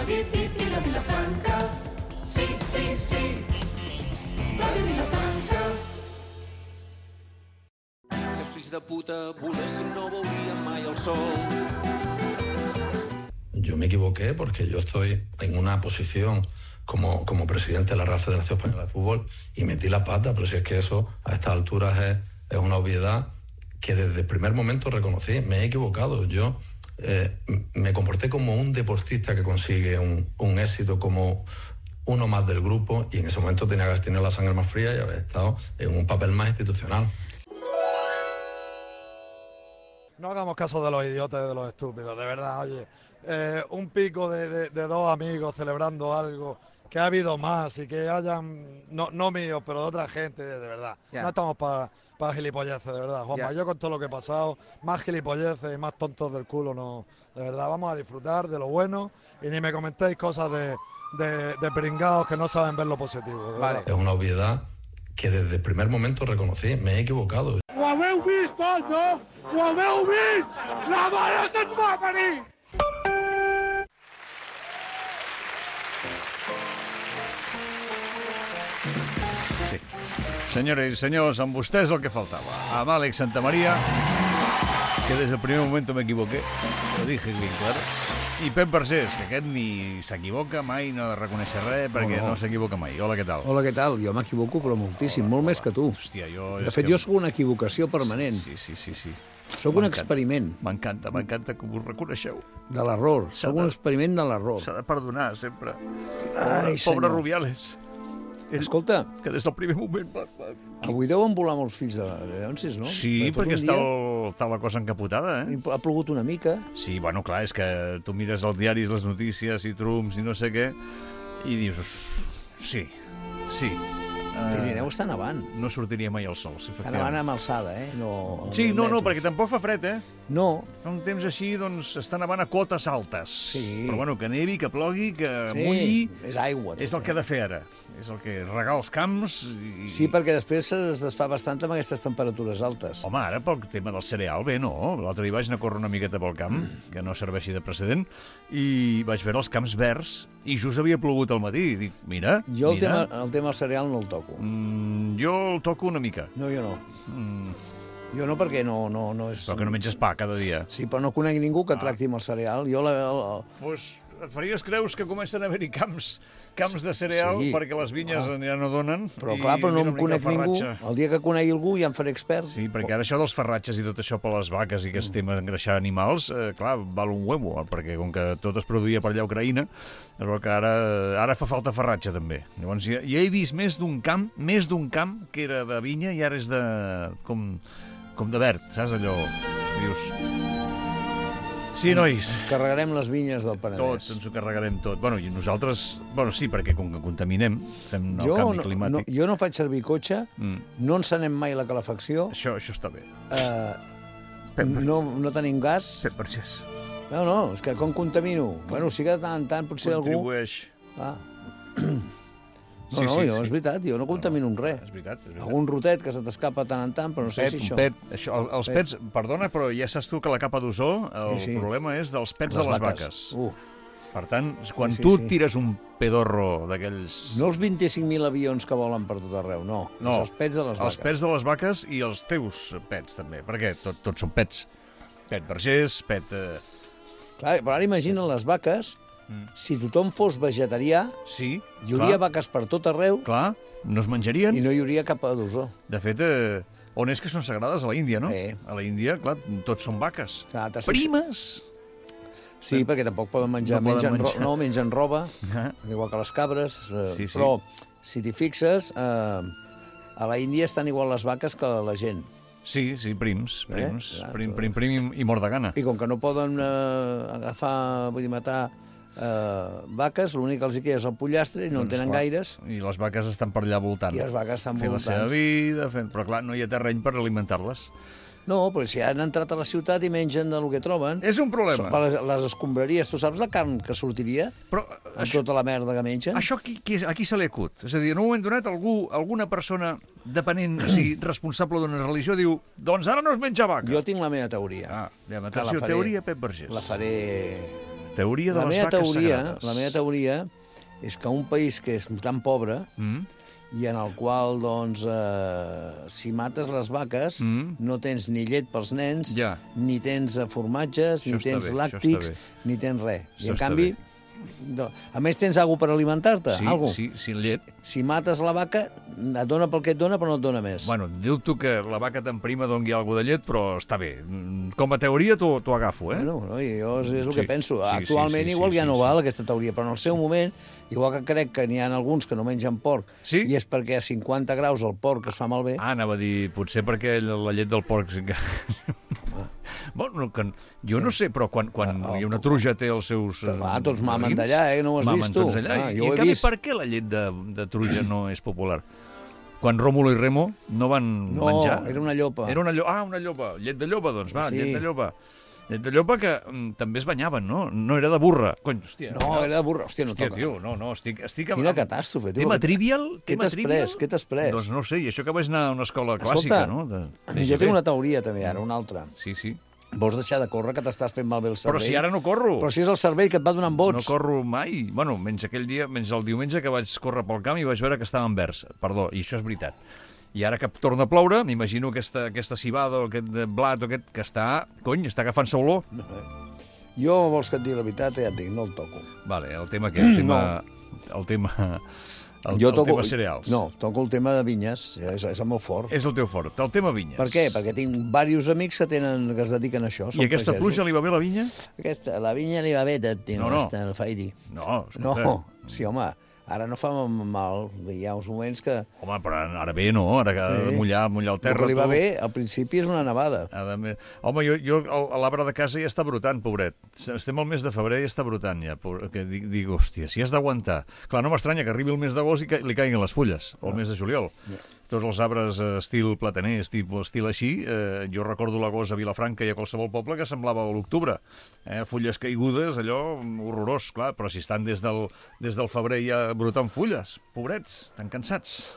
Vila Vilafranca. Sí, sí, sí. Ràdio Vilafranca. Si els fills de puta volessin no veuríem mai el sol. Yo me equivoqué porque yo estoy en una posición como presidente de la Real Federación Española de Fútbol y metí la pata, pero si es que eso a estas alturas es una obviedad que desde el primer momento reconocí. Me he equivocado. Yo me comporté como un deportista que consigue un éxito, como uno más del grupo, y en ese momento tenía que haber tenido la sangre más fría y haber estado en un papel más institucional. No hagamos caso de los idiotas y de los estúpidos, de verdad, oye. Un pico de dos amigos celebrando algo, que ha habido más y que hayan, no míos, pero de otra gente, de verdad. No estamos para gilipolleces, de verdad, Juanma. Yo con todo lo que he pasado, más gilipolleces y más tontos del culo, no. De verdad, vamos a disfrutar de lo bueno y ni me comentéis cosas de pringados que no saben ver lo positivo. Vale. Es una obviedad que desde el primer momento reconocí. Me he equivocado. Ho haveu vist tot, no? Ho haveu vist? La mare que ens va parir! Sí. Senyores i senyors, amb vostès el que faltava. Amb Àlex Santamaría, que des del primer momento me equivoqué, lo dije bien claro. I Pep Vergés, que aquest ni s'equivoca mai, no ha de reconèixer res, perquè no s'equivoca mai. Hola, què tal? Hola, què tal? Jo m'equivoco, però moltíssim, molt més que tu. Hòstia, de fet, jo sóc una equivocació permanent. Sí. Sóc un experiment. M'encanta que us reconeixeu. De l'error. Sóc un experiment de l'error. S'ha de perdonar, sempre. Ai, Pobre Rubiales. Escolta, que des del primer moment avui deuen volar molts fills de Leonsis, no? Sí, perquè està la cosa encapotada, eh? Ha plogut una mica. Sí, bueno, clar, és que tu mires els diaris, les notícies i trumps i no sé què, i dius, sí. Pirineu està nevant. No sortiria mai el sol, Està nevant amb alçada, eh? Sí, no, perquè tampoc fa fred, eh? No. Fa un temps així, doncs, està nevant a cotes altes. Sí. Però bueno, que nevi, que plogui, que mulli... És aigua. És el que ha de fer ara. És el que regar els camps... Sí, perquè després es desfà bastant amb aquestes temperatures altes. Home, ara pel tema del cereal, bé, no? L'altre dia vaig anar a córrer una miqueta pel camp, que no serveixi de precedent, i vaig veure els camps verds, i just havia plogut al matí. I dic, mira... Jo el tema del cereal no el toco. Jo el toco una mica. No, jo no. Jo no, perquè no és... Però que no menges pa cada dia. Sí, però no conec ningú que tracti amb el cereal. Jo Pues et faries creus que comencen a haver-hi camps de cereal perquè les vinyes ja no donen. Però clar, però no em conec ningú. El dia que conegui algú ja em faré expert. Sí, perquè ara això dels farratges i tot això per les vaques i aquest tema d'engreixar animals, clar, val un huevo, perquè com que tot es produïa per allà a Ucraïna, és que ara fa falta farratge també. Llavors ja he vist més d'un camp que era de vinya i ara és de com de verd, saps allò? Dius... Sí, nois. Ens carregarem les vinyes del Penedès. Tot, ens ho carregarem tot. Bueno, i nosaltres... Bueno, sí, perquè com que contaminem, fem el canvi climàtic. Jo no faig servir cotxe, no encenem mai la calefacció. Això està bé. No tenim gas. Pep Vergés. No, és que com contamino? Bueno, sí que de tant en tant potser algú... Contribueix. No, és veritat, jo no contamino un res. És veritat. Algun rotet que se t'escapa tant en tant, però no sé si això... Els pets, perdona, però ja saps tu que la capa d'ozó, el problema és dels pets de les vaques. Per tant, quan tu tires un pedorro d'aquells... No els 25.000 avions que volen per tot arreu, no. Els pets de les vaques. Els pets de les vaques i els teus pets, també, perquè tots són pets. Pet Vergés, pet... Clar, però ara imagina les vaques... Si tothom fos vegetarià, hi hauria vaques per tot arreu. Clar, no es menjarien. I no hi hauria cap d'ozó. De fet, on és que són sagrades? A la Índia, no? A la Índia, clar, tots són vaques. Primes! Sí, perquè tampoc poden menjar. Mengen roba, igual que les cabres. Però, si t'hi fixes, a la Índia estan igual les vaques que la gent. Sí, prims. Prim i mort de gana. I com que no poden matar vaques, l'únic que els hi queda és el pollastre i no en tenen gaires. I les vaques estan per allà voltant. I les vaques estan voltant. Fent la seva vida, però clar, no hi ha terreny per alimentar-les. No, però si han entrat a la ciutat i mengen del que troben... És un problema. Les escombraries, tu saps la carn que sortiria? Amb tota la merda que mengen? Això a qui se li acut? És a dir, en un moment donat, alguna persona depenent, o sigui, responsable d'una religió, diu, doncs ara no es menja vaca. Jo tinc la meva teoria. Atenció, teoria Pep Vergés. La faré Teoria de les vaques sagrades. La meva teoria és que un país que és tan pobre i en el qual, doncs, si mates les vaques, no tens ni llet pels nens, ni tens formatges, ni tens làctics, ni tens res. I, en canvi, a més, tens alguna per alimentar-te? Sí, llet. Si mates la vaca, et dona pel que et dona, però no et dona més. Bueno, dubto que la vaca tan prima doni alguna de llet, però està bé. Com a teoria t'ho agafo, eh? Bueno, jo és el que penso. Actualment igual ja no val aquesta teoria, però en el seu moment, igual que crec que n'hi ha alguns que no mengen porc, i és perquè a 50 graus el porc es fa malbé. Anava a dir, potser perquè la llet del porc... Bueno, jo no sé, però quan hi ha una truja té els seus... Tots mamen d'allà, no ho has vist tu? I en canvi, per què la llet de truja no és popular? Quan Rómulo i Remo no van menjar... No, era una llopa. Una llopa. Llet de llopa, doncs, va, llet de llopa. Llet de llopa que també es banyaven, no? No era de burra. Cony, hòstia. No, era de burra. Hòstia, no toca. Tio, no, estic... Quina catàstrofe, tio. Tema trivial? Què t'has pres? Doncs no ho sé, i això que vaig anar a una escola clàssica, no? Jo tinc una teoria també, ara, una altra. Sí. Vols deixar de córrer, que t'estàs fent malbé el cervell? Però si ara no corro. Però si és el cervell que et va donant vots. No corro mai. Bueno, menys aquell dia, menys el diumenge que vaig córrer pel camp i vaig veure que estava en vers. Perdó, i això és veritat. I ara que torna a ploure, m'imagino aquesta cibada o aquest blat o aquest que està agafant-se olor. Jo, vols que et digui la veritat, ja et dic, no el toco. Vale, el tema què? El tema tema cereals. No, toco el tema de vinyes, és el meu fort. És el teu fort, el tema vinyes. Per què? Perquè tinc diversos amics que es dediquen a això. I aquesta pluja li va bé a la vinya? La vinya li va bé, hasta el fairi. No, sí, home, ara no fa mal, hi ha uns moments que... Home, però ara bé, no? Ara que ha de mullar el terra... El que li va bé, al principi és una nevada. Home, jo l'arbre de casa ja està brotant, pobret. Estem al mes de febrer i està brotant ja. Dic, hòstia, si has d'aguantar... Clar, no m'estranya que arribi el mes d'agost i li caiguin les fulles, o el mes de juliol. Tots els arbres estil plataner, estil així, jo recordo l'agost a Vilafranca i a qualsevol poble que semblava l'octubre. Fulles caigudes, allò horrorós, clar, però si estan des del febrer ja brotant fulles, pobrets, tan cansats.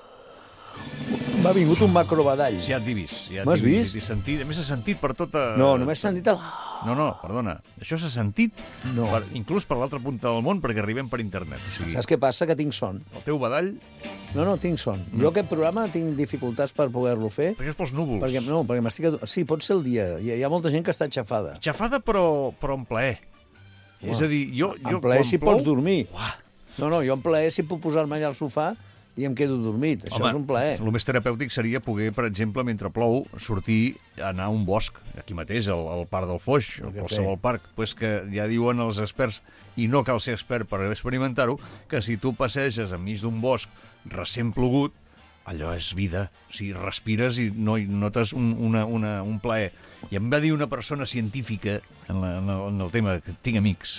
M'ha vingut un macrobadall. Ja t'he vist. M'has vist? A més, s'ha sentit per tota... No, només s'ha sentit el... No, perdona. Això s'ha sentit inclús per l'altra punta del món perquè arribem per internet. Saps què passa? Que tinc son. El teu badall... No, tinc son. Jo aquest programa tinc dificultats per poder-lo fer. Perquè és pels núvols. Perquè m'estic... Sí, pot ser el dia. Hi ha molta gent que està xafada. Xafada, però en plaer. És a dir, jo en plaer si pots dormir. No, jo en plaer si puc posar-me allà al sofà i em quedo dormit. Això és un plaer. El més terapèutic seria poder, per exemple, mentre plou, sortir a anar a un bosc, aquí mateix, al Parc del Foix, o qualsevol parc. Pues que ja diuen els experts, i no cal ser expert per experimentar-ho, que si tu passeges enmig d'un bosc recent plogut, allò és vida. O sigui, respires i notes un plaer. I em va dir una persona científica en el tema que tinc amics.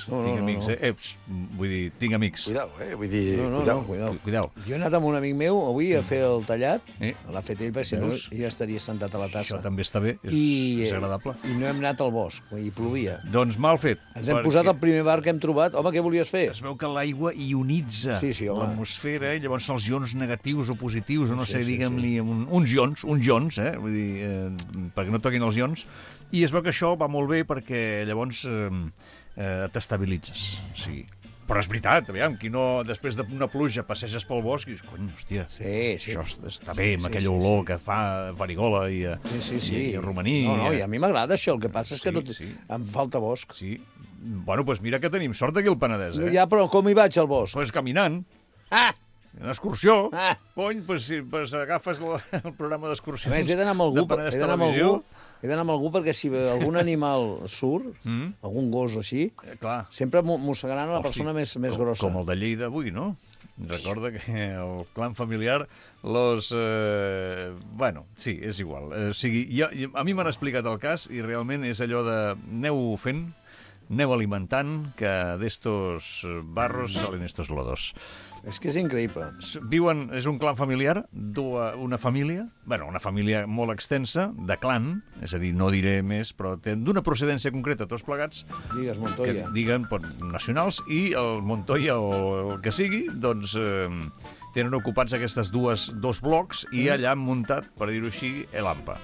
Vull dir, tinc amics. Cuidao, vull dir, cuidao. Jo he anat amb un amic meu avui a fer el tallat, l'ha fet ell, perquè si no jo estaria sentat a la tassa. Això també està bé, és agradable. I no hem anat al bosc, i plovia. Doncs mal fet. Ens hem posat el primer bar que hem trobat. Home, què volies fer? Es veu que l'aigua ionitza l'atmosfera, llavors els ions negatius o positius, no sé, diguem-li, uns ions, vull dir, perquè no toquin els ions, i es veu que això va molt bé perquè llavors t'estabilitzes. Sí. Però és veritat, aviam, qui no, després d'una pluja passeges pel bosc i dius, cony, hòstia, això està bé, amb aquella olor que fa farigola i romaní. No, i a mi m'agrada això, el que passa és que em falta bosc. Sí. Bueno, doncs mira que tenim sort aquí al Penedès, Ja, però com hi vaig al bosc? Doncs caminant. Una excursió. Cony, doncs agafes el programa d'excursions de Penedès Televisió. He d'anar amb algú perquè si algun animal surt, algun gos o així, sempre mossegaran la persona més grossa. Com el de Lleida avui, no? Recorda que el clan familiar bueno, sí, és igual. O sigui, a mi m'han explicat el cas i realment és allò de aneu fent, aneu alimentant, que d'estos barros salen estos lodos. És que és increïble. És un clan familiar d'una família, una família molt extensa, de clan, és a dir, no diré més, però d'una procedència concreta, tots plegats. Digues Montoya. Diguen nacionals, i el Montoya o el que sigui, doncs tenen ocupats aquests dos blocs i allà han muntat, per dir-ho així, l'AMPA.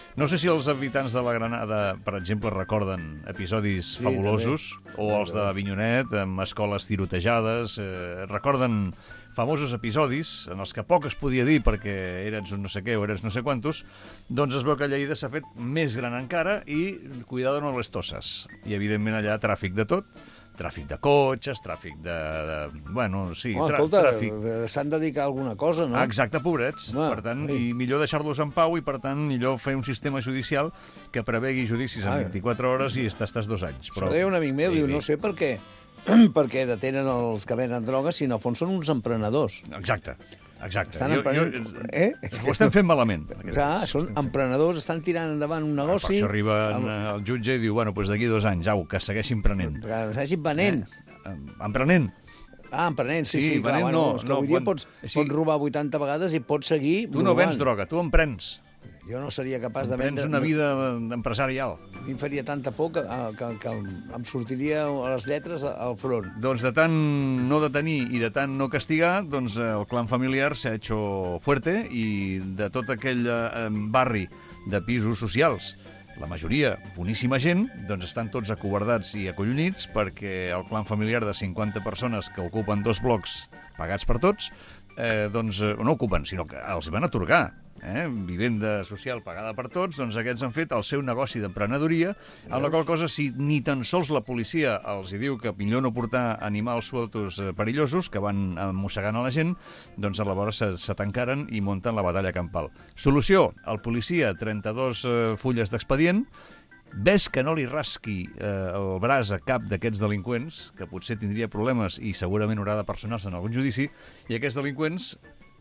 No sé si els habitants de la Granada, per exemple, recorden episodis fabulosos, o els de Avinyonet, amb escoles tirotejades, recorden famosos episodis en els que poc es podia dir perquè eres un no sé què o eres no sé quantos, doncs es veu que Lleida s'ha fet més gran encara i cuidado no les tosses. I, evidentment, allà tràfic de tot, tràfic de cotxes, tràfic de bueno, sí, escolta, tràfic. S'han de dedicar a alguna cosa, no? Exacte, pobrets. Per tant, i millor deixar-los en pau i, per tant, millor fer un sistema judicial que prevegui judicis en 24 hores i estàs 2 anys. Però deia un amic meu, diu, no sé per què detenen els que venen drogues si en el fons són uns emprenedors. Exacte. Estan emprenent... Ho estem fent malament. Clar, són emprenedors, estan tirant endavant un negoci... Per això arriba el jutge i diu, bueno, doncs d'aquí 2 anys, au, que segueixin prenent. Que segueixin venent. Emprenent. Emprenent, sí, clar, bueno, és que avui dia pots robar 80 vegades i pots seguir... Tu no vens droga, tu emprens. Jo no seria capaç de vendre... Tens una vida empresarial. A mi em faria tanta por que em sortiria a les lletres al front. Doncs de tant no detenir i de tant no castigar, doncs el clan familiar s'ha hecho fuerte i de tot aquell barri de pisos socials, la majoria, boníssima gent, doncs estan tots acovardats i acollonits perquè el clan familiar de 50 persones que ocupen 2 blocs pagats per tots, doncs no ocupen, sinó que els van atorgar. Vivenda social pagada per tots, doncs aquests han fet el seu negoci d'emprenedoria, amb la qual cosa, si ni tan sols la policia els diu que millor no portar animals sueltos perillosos que van mossegant a la gent, doncs a la vora se tancaren i munten la batalla campal. Solució, el policia, 32 fulles d'expedient, ves que no li rasqui el braç a cap d'aquests delinqüents, que potser tindria problemes i segurament haurà de personar-se en algun judici, i aquests delinqüents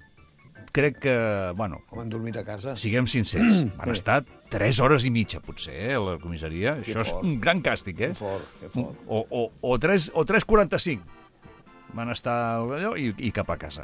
crec que, bueno... Han dormit a casa. Siguem sincers, van estar 3 hores i mitja, potser, a la comissaria. Això és un gran càstig, Que fort. O 3:45 van estar allò i cap a casa.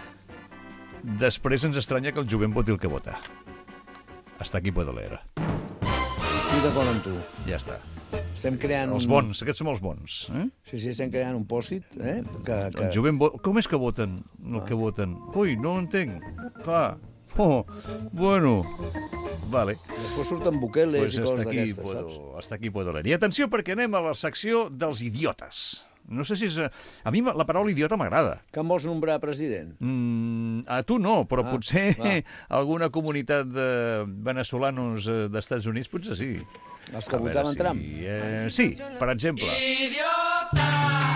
Després ens estranya que el jovent voti el que vota. Hasta aquí puedo leer. Estic d'acord amb tu. Ja està. Estem creant... Els bons, aquests som els bons. Sí, estem creant un pòsit. El jovent com és que voten el que voten? Ui, no ho entenc. Clar. Bueno. Vale. Després surten buqueles i coses d'aquestes, saps? Hasta aquí puedo leer. I atenció, perquè anem a la secció dels idiotes. No sé si és... A mi la paraula idiota m'agrada. Que em vols nombrar president? A tu no, però potser alguna comunitat de venezolanos d'Estats Units potser sí. Els que votaven Trump? Sí, per exemple. Idiota!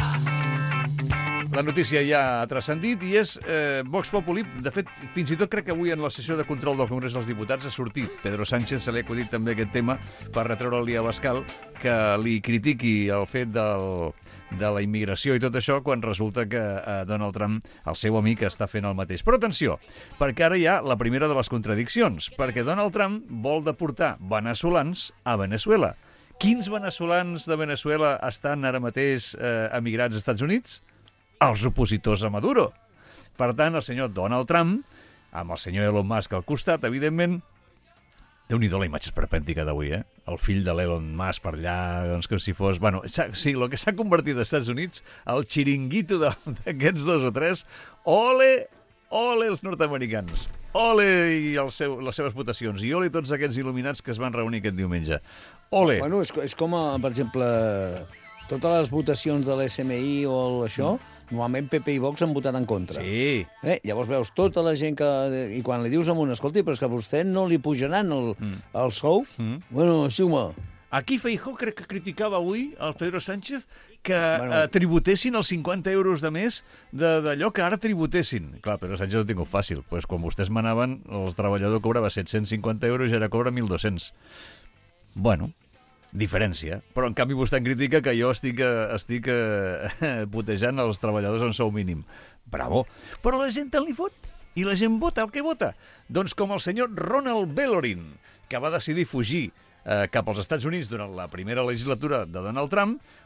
La notícia ja ha transcendit i és Vox Populi. De fet, fins i tot crec que avui en la sessió de control del Congrés dels Diputats ha sortit. Pedro Sánchez se li ha acudit també aquest tema per retreure-li a Abascal que li critiqui el fet de la immigració i tot això quan resulta que Donald Trump, el seu amic, està fent el mateix. Però atenció, perquè ara hi ha la primera de les contradiccions, perquè Donald Trump vol deportar veneçolans a Venezuela. Quins veneçolans de Venezuela estan ara mateix emigrats als Estats Units? Els opositors a Maduro. Per tant, el senyor Donald Trump, amb el senyor Elon Musk al costat, evidentment, Déu-n'hi-do la imatge esperpèntica d'avui, El fill de l'Elon Musk per allà, doncs com si fos... Bueno, sí, el que s'ha convertit als Estats Units, el xiringuito d'aquests 2 o 3, ole els nord-americans, ole i les seves votacions, i ole tots aquests il·luminats que es van reunir aquest diumenge. Ole! Bueno, és com, per exemple, totes les votacions de l'SMI o això... Normalment PP i Vox han votat en contra. Sí. Llavors veus tota la gent que... I quan li dius a un, escolti, però és que a vostè no li pujaran el sou? Bueno, sí, home. Aquí Feijóo crec que criticava avui el Pedro Sánchez que tributessin els 50 euros de més d'allò que ara tributessin. Clar, Pedro Sánchez ho tinc fàcil. Pues quan vostès manaven, el treballador cobrava 750 euros i ara cobra 1.200. Bueno... diferència, però en canvi vostè em critica que jo estic putejant els treballadors en sou mínim. Bravo! Però la gent li fot i la gent vota el que vota. Doncs com el senyor Ronald Bellorin, que va decidir fugir cap als Estats Units durant la primera legislatura de Donald Trump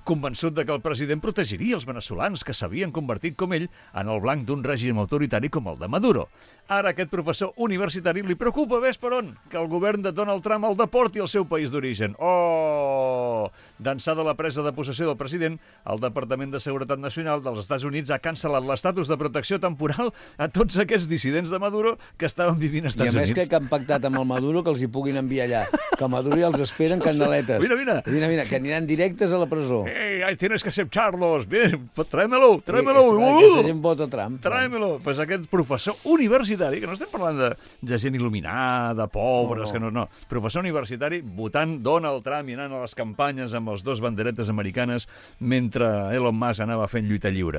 convençut de que el president protegiria els veneçolans que s'havien convertit com ell en el blanc d'un règim autoritari com el de Maduro. Ara aquest professor universitari li preocupa, ves per on, que el govern de Donald Trump el deporti al seu país d'origen. Oh! D'ençà de la presa de possessió del president, el Departament de Seguretat Nacional dels Estats Units ha cancel·lat l'estatus de protecció temporal a tots aquests dissidents de Maduro que estaven vivint als Estats Units. I a més crec que han pactat amb el Maduro que els hi puguin enviar allà, que Maduro ja els esperen candeletes. Mira. Mira, que aniran directes a la presó. Ahí tienes que aceptarlos. Bien, tráemelo. Aquesta gent vota Trump. Tráemelo. Pues aquest professor universitari, que no estem parlant de gent il·luminada, pobres, no. Professor universitari votant Donald Trump i anant a les campanyes amb els dos banderetes americanes mentre Elon Musk anava fent lluita lliure.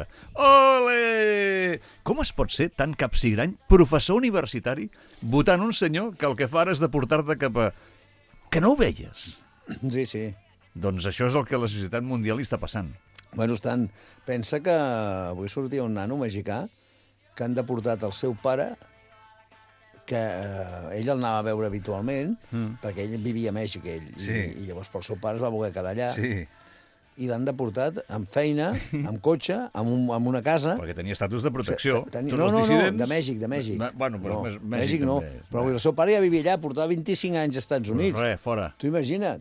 Ole! Com es pot ser tan capsigrany professor universitari votant un senyor que el que fa ara és deportar-te cap a... Que no ho veies? Sí. Doncs això és el que a la societat mundial li està passant. Bueno, pensa que avui sortia un nano mexicà que han deportat el seu pare, que ell el anava a veure habitualment, perquè ell vivia a Mèxic, i llavors pel seu pare es va voler quedar allà. Sí. I l'han deportat amb feina, amb cotxe, amb una casa. Perquè tenia estatus de protecció. No, de Mèxic. Bueno, però Mèxic no. Però el seu pare ja vivia allà, portava 25 anys als Estats Units. Res, fora. Tu imagina't.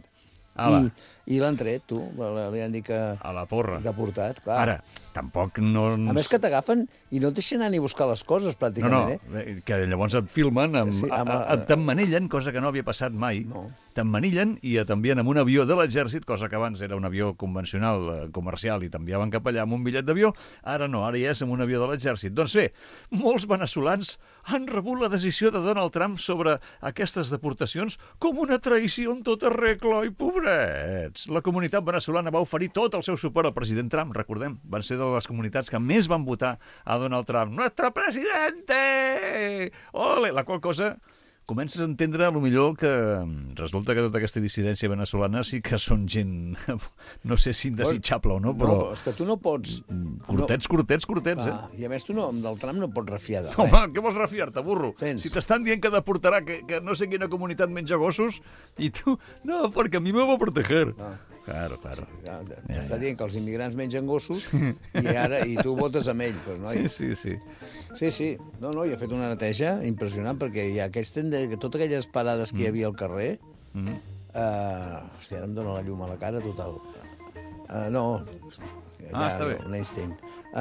I l'han tret, tu. Li han dit que... A la porra. Deportat, clar. Ara, tampoc no... A més que t'agafen i no et deixen anar ni buscar les coses, pràcticament. No, que llavors et filmen, t'emmanillen, cosa que no havia passat mai. No. T'emmanillen i t'envien amb un avió de l'exèrcit, cosa que abans era un avió convencional, comercial, i t'enviaven cap allà amb un bitllet d'avió. Ara no, ara ja és amb un avió de l'exèrcit. Doncs bé, molts veneçolans han rebut la decisió de Donald Trump sobre aquestes deportacions com una traïció en tota regla, i pobrets. La comunitat veneçolana va oferir tot el seu suport al president Trump, recordem, van ser de les comunitats que més van votar a Donald Trump. ¡Nuestro presidente! Ole! La qual cosa... Comences a entendre, millor que resulta que tota aquesta dissidència veneçolana sí que són gent, no sé si indesitjable o no, però... No, és que tu no pots... Curtets, I a més tu del Trump no pots refiar de res. Home, què vols refiar-te, burro? Si t'estan dient que deportarà, que no sé quina comunitat menja gossos, i tu... No, perquè a mi me va proteger. Claro. T'està dient que els immigrants mengen gossos i tu votes amb ell. Però, noi. Sí. No, jo he fet una neteja impressionant perquè hi ha totes aquelles parades que hi havia al carrer... Hòstia, ara em dóna la llum a la cara total. Està bé. L'Einstein.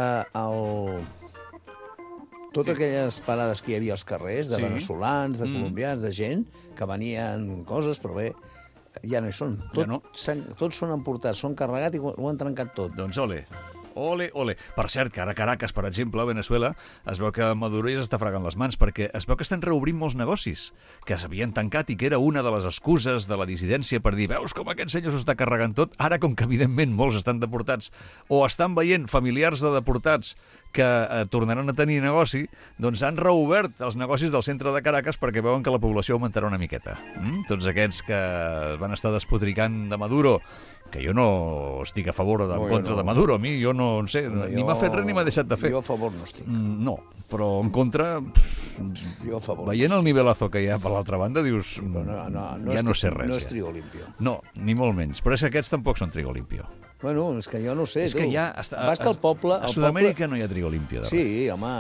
Totes aquelles parades que hi havia als carrers, de veneçolans, de colombians, de gent, que venien coses, però bé... Ja no hi són. Tots són emportats, són carregats i ho han trencat tot. Doncs ole. Per cert, que ara a Caracas, per exemple, a Veneçuela, es veu que Maduro ja s'està fregant les mans perquè es veu que estan reobrint molts negocis que s'havien tancat i que era una de les excuses de la dissidència per dir, veus com aquest senyor s'ho està carregant tot? Ara, com que evidentment molts estan deportats o estan veient familiars de deportats que tornaran a tenir negoci, doncs han reobert els negocis del centre de Caracas perquè veuen que la població augmentarà una miqueta. Tots aquests que van estar despotricant de Maduro, que jo no estic a favor o en contra de Maduro, a mi jo no sé, ni m'ha fet res ni m'ha deixat de fer. Jo a favor no estic. No, però en contra... Jo a favor. Veient el nivelazo que hi ha per l'altra banda, dius, ja no sé res. No és trigo limpio. No, ni molt menys, però és que aquests tampoc són trigo limpio. Bueno, és que jo no sé, tu. És que hi ha... Vas que el poble... A Sud-amèrica no hi ha trigo limpio. Sí, home.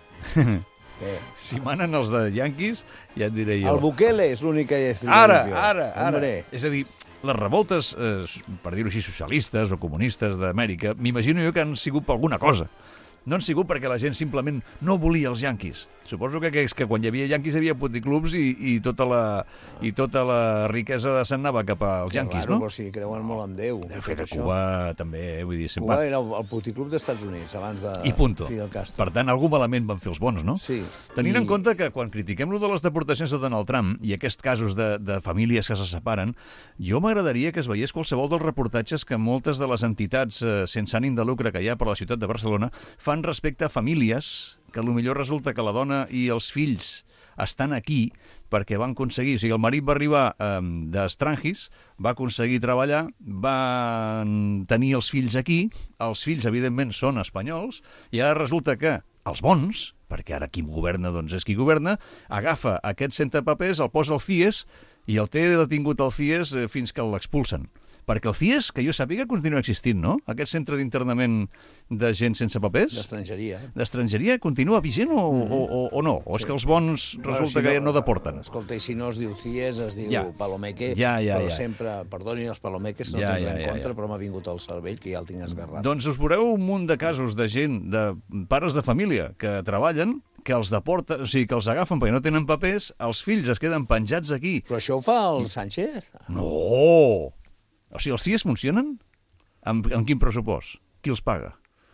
Si manen els de Yankees, ja et diré jo. El Bukele és l'únic que és trigo limpio. Ara. És a dir, les revoltes, per dir-ho així, socialistes o comunistes d'Amèrica, m'imagino jo que han sigut per alguna cosa. No han sigut perquè la gent simplement no volia els Yankees. Suposo que és que quan hi havia Yankees hi havia puticlubs i tota la riquesa se'n anava cap als Yankees, no? Però sí, creuen molt en Déu. De fet, a Cuba també, vull dir... Cuba era el puticlub dels Estats Units, abans de Fidel Castro. Per tant, algun malament van fer els bons, no? Sí. Tenint en compte que quan critiquem lo de les deportacions de Donald Trump i aquests casos de famílies que se separen, jo m'agradaria que es veiés qualsevol dels reportatges que moltes de les entitats sense ànim de lucre que hi ha per la ciutat de Barcelona fan respecte a famílies que potser resulta que la dona i els fills estan aquí perquè van aconseguir... O sigui, el marit va arribar d'estrangis, va aconseguir treballar, van tenir els fills aquí, els fills, evidentment, són espanyols, i ara resulta que els bons, perquè ara qui governa doncs és qui governa, agafa aquest centre papers, el posa al CIES i el té detingut al CIES fins que l'expulsen. Perquè el CIES, que jo sàpiga, continua existint, no? Aquest centre d'internament de gent sense papers. D'estrangeria. D'estrangeria continua vigent o no? O és que els bons resulta que no deporten? Escolta, i si no es diu CIES, es diu Palomeque, però sempre, perdonin els palomeques, no tens en contra, però m'ha vingut al cervell, que ja el tinc esgarrat. Doncs us veureu un munt de casos de gent, de pares de família que treballen, que els deporten, o sigui, que els agafen perquè no tenen papers, els fills es queden penjats aquí. Però això ho fa el Sánchez? No! O sigui, els CIES funcionen? Amb quin pressupost? Qui els paga?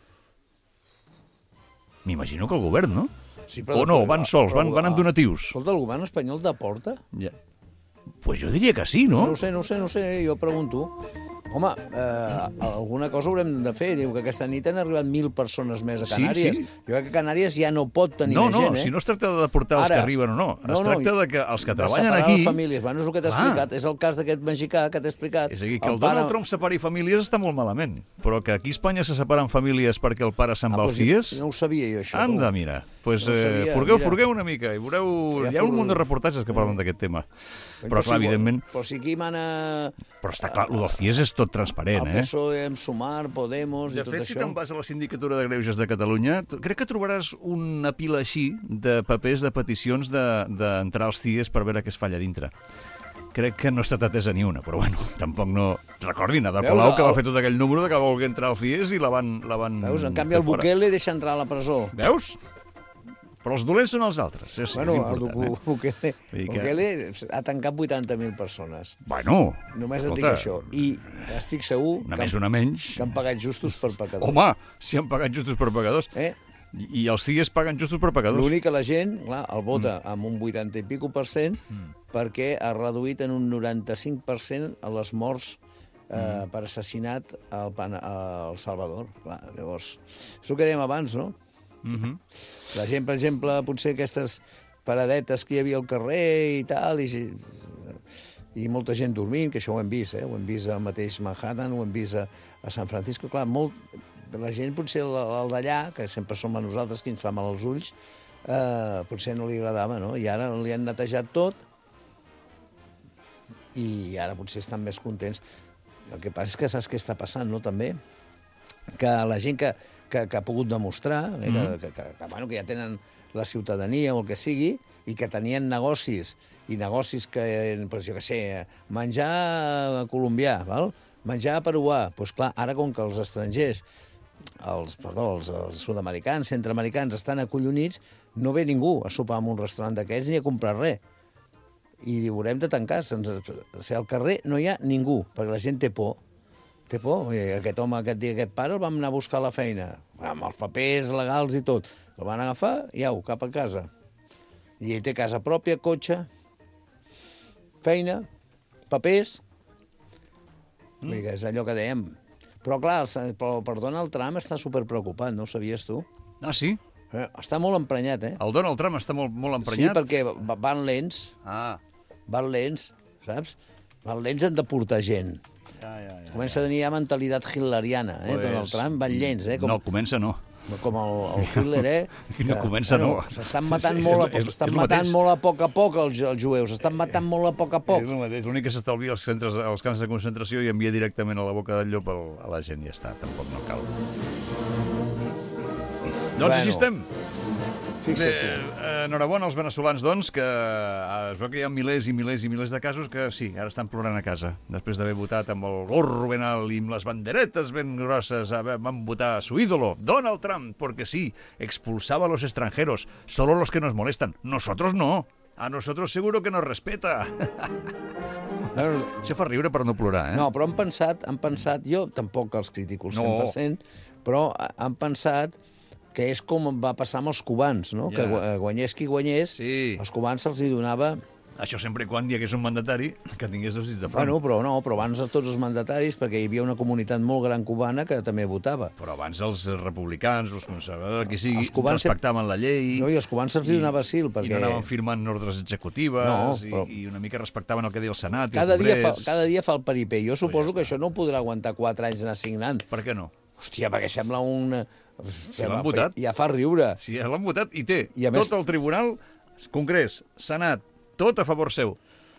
M'imagino que el govern, no? Sí, o no, van sols, van en donatius. Escolta, el govern espanyol deporta? Ja. Pues jo diria que sí, no? No ho sé, jo pregunto. Home, alguna cosa haurem de fer. Diu que aquesta nit han arribat 1.000 persones més a Canàries. Sí. Jo crec que Canàries ja no pot tenir més gent, si no es tracta de deportar els que arriben o no. Es tracta de que els que treballen aquí... De separar les famílies. Bueno, és el que t'he explicat. És el cas d'aquest mexicà que t'he explicat. És a dir, que el Donald Trump separi famílies està molt malament. Però que aquí a Espanya se separen famílies perquè el pare se'n va als CIES... No ho sabia jo, això. Anda, mira. Doncs furgueu una mica i veureu... Hi ha un munt de reportatges que parlen d'aquest tema. Però, clar, evidentment... Però si aquí mana... Però està clar, el del CIES és tot transparent, El PSOE, Sumar, Podemos i tot això. De fet, si te'n vas a la Sindicatura de Greuges de Catalunya, crec que trobaràs una pila així de papers de peticions d'entrar als CIES per veure què es falla dintre. Crec que no ha estat atesa ni una, però bueno, tampoc no... Recordin, Ada Colau, que va fer tot aquell número de que va voler entrar al CIES i la van Veus, en canvi el Bukele deixa entrar a la presó. Veus? Però els dolents són els altres. Bueno, el Bukele ha tancat 80.000 persones. Bueno, només et dic això. I estic segur una menys. Que han pagat justos per pecadors. Home, si han pagat justos per pecadors. I els CIES paguen justos per pecadors. L'únic que la gent, clar, el vota amb un 80 i pico % perquè ha reduït en un 95% a les morts per assassinat al Salvador. Clar, llavors, és el que dèiem abans, no? La gent, per exemple, potser aquestes paradetes que hi havia al carrer i tal, i molta gent dormint, que això ho hem vist, ho hem vist al mateix Manhattan, ho hem vist a San Francisco. Clar, la gent, potser el d'allà, que sempre som a nosaltres qui ens fa mal als ulls, potser no li agradava, no? I ara li han netejat tot i ara potser estan més contents. El que passa és que saps què està passant, no?, també? Que la gent que ha pogut demostrar que ja tenen la ciutadania o el que sigui, i que tenien negocis que, jo què sé, menjar colombià, menjar peruà, doncs clar, ara com que els estrangers, els sud-americans, centreamericans, estan acollonits, no ve ningú a sopar en un restaurant d'aquests ni a comprar res. I haurem de tancar. Al carrer no hi ha ningú, perquè la gent té por. Té por. Aquest home, aquest pare, el vam anar a buscar a la feina, amb els papers legals i tot. El van agafar i au, cap a casa. I ell té casa pròpia, cotxe, feina, papers. És allò que dèiem. Però, clar, per Donald Trump està superpreocupat, no ho sabies tu? Ah, sí? Està molt emprenyat, El Donald Trump està molt emprenyat? Sí, perquè van lents. Van lents, saps? Van lents en deportar gent. Comença a tenir ja mentalitat hitleriana, Donald Trump, van lents, No, comença no. Com el Hitler, No comença no. S'estan matant molt a poc els jueus, s'estan matant molt a poc. És el mateix, l'únic que s'estalvia als camps de concentració i envia directament a la boca del llop a la gent i ja està, tampoc no cal. Doncs així estem. Fixa't tu. Enhorabona als veneçolans, doncs, que es veu que hi ha milers i milers i milers de casos que sí, ara estan plorant a casa. Després d'haver votat amb el gorro ben alt i amb les banderetes ben grosses, van votar a su ídolo, Donald Trump, porque sí, expulsaba a los extranjeros, solo los que nos molestan. Nosotros no. A nosotros seguro que nos respeta. Això fa riure per no plorar, No, però han pensat, jo tampoc els critico al 100%, però han pensat que és com va passar amb els cubans, no? Que guanyés qui guanyés, els cubans se'ls donava... Això sempre i quan hi hagués un mandatari que tingués 2 dits de front. Bueno, però abans de tots els mandataris, perquè hi havia una comunitat molt gran cubana que també votava. Però abans els republicans, els conservadors, qui sigui, respectaven la llei... No, i els cubans se'ls donava asil, perquè... I no anaven firmant ordres executives, i una mica respectaven el que deia el Senat i el Congrés... Cada dia fa el peripé. Jo suposo que això no ho podrà aguantar 4 anys anar signant. Per què no? Hòstia, perquè sembla un... Si l'han votat. Ja fa riure. Si l'han votat i té tot el tribunal, Congrés, Senat, tot a favor seu.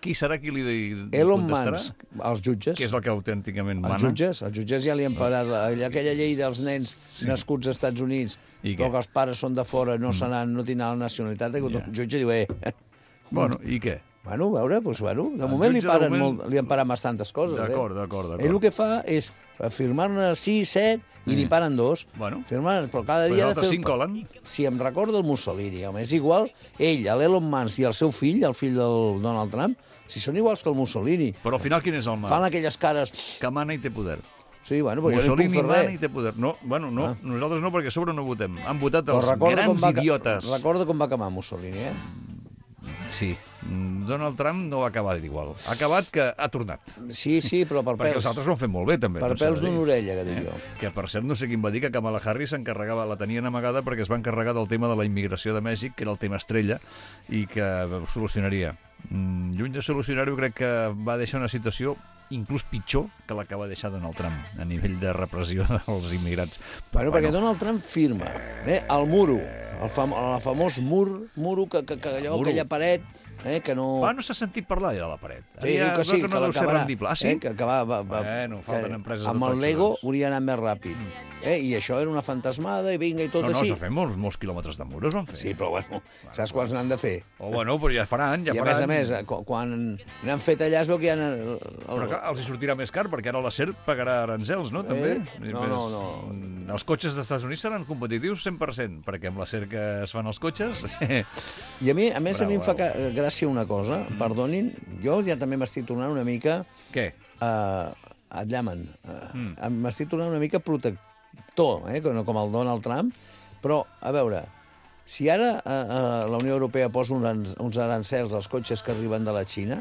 qui serà qui li Elon contestarà? Musk, els jutges. Que és el que autènticament mana? Els jutges ja li han parat aquella llei dels nens nascuts als Estats Units, però que els pares són de fora, no tenen la nacionalitat, el jutge diu, Bueno, i què? Bueno, a veure, de moment li han parat bastantes coses. D'acord. Ell el que fa és firmar-ne 6, 7 i n'hi paren 2. Bueno. Però cada dia ha de fer... 5 colen. Si em recordo el Mussolini, home, és igual, ell, l'Elon Musk i el seu fill, el fill del Donald Trump, si són iguals que el Mussolini. Però al final quin és el mal? Fan aquelles cares... Que mana i té poder. Sí, bueno, però Mussolini jo no hi puc fer mana i té poder. No, nosaltres no, perquè a sobre no votem. Han votat els grans idiotes. Recorda com va acabar Mussolini, Sí, Donald Trump no va acabar igual. Ha acabat que ha tornat. Sí, però per pèls. Perquè els altres ho han fet molt bé, també. Per pèls d'una orella, que dic jo. Que, per cert, no sé quin va dir que Kamala Harris la tenien amagada perquè es va encarregar del tema de la immigració de Mèxic, que era el tema estrella, i que ho solucionaria. Lluny de solucionar-ho, crec que va deixar una situació inclús pitjor que la que va deixar Donald Trump a nivell de repressió dels immigrants. Bueno, perquè Donald Trump firma el muro, el famós muro, aquella paret, que no... No s'ha sentit parlar ja de la paret. Sí, diu que sí, que l'acabarà. Sí? Que va... Bueno, falten empreses de amb el Lego hauria anat més ràpid. I això era una fantasmada i vinga i tot així. No, s'ha fet molts quilòmetres de murs, van fer. Sí, però bueno, saps quants n'han de fer? Però ja faran, I a més, quan n'han fet allà es veu que hi ha... Però clar, els hi sortirà més car, perquè ara la SER pagarà aranzels, no? També? No. Els cotxes dels Estats Units seran competitius 100%, perquè amb la SER que es fan els cotxes... I a més a mi em fa gràcia una cosa, perdonin, jo ja també m'estic tornant una mica... Què? Et llamen. M'estic tornant una mica protector, com el Donald Trump, però, a veure, si ara la Unió Europea posa uns arancels als cotxes que arriben de la Xina,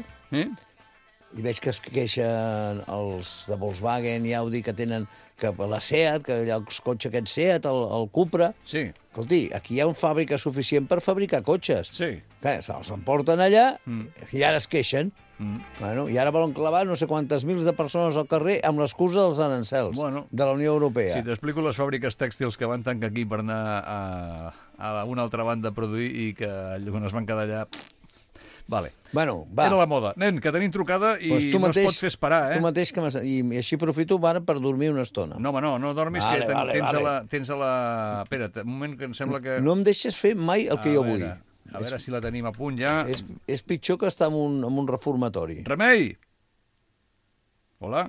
i veig que es queixen els de Volkswagen i Audi que tenen la Seat, que el cotxe aquest Seat, el Cupra... Sí. Escolti, aquí hi ha una fàbrica suficient per fabricar cotxes. Sí. Se'ls emporten allà i ara es queixen. I ara volen clavar no sé quantes mils de persones al carrer amb l'excusa dels arancels de la Unió Europea. Si t'explico les fàbriques tèxtils que van tancar aquí per anar a una altra banda a produir i que quan es van quedar allà... Vale. Bueno, va. Era la moda. Nen, que tenim trucada i no es pot fer esperar, Tu mateix, i així aprofito per dormir una estona. No, home, no dormis, que tens a la... Espera't, un moment, que em sembla que... No em deixes fer mai el que jo vull. A veure si la tenim a punt ja. És pitjor que estar en un reformatori. Remei! Hola?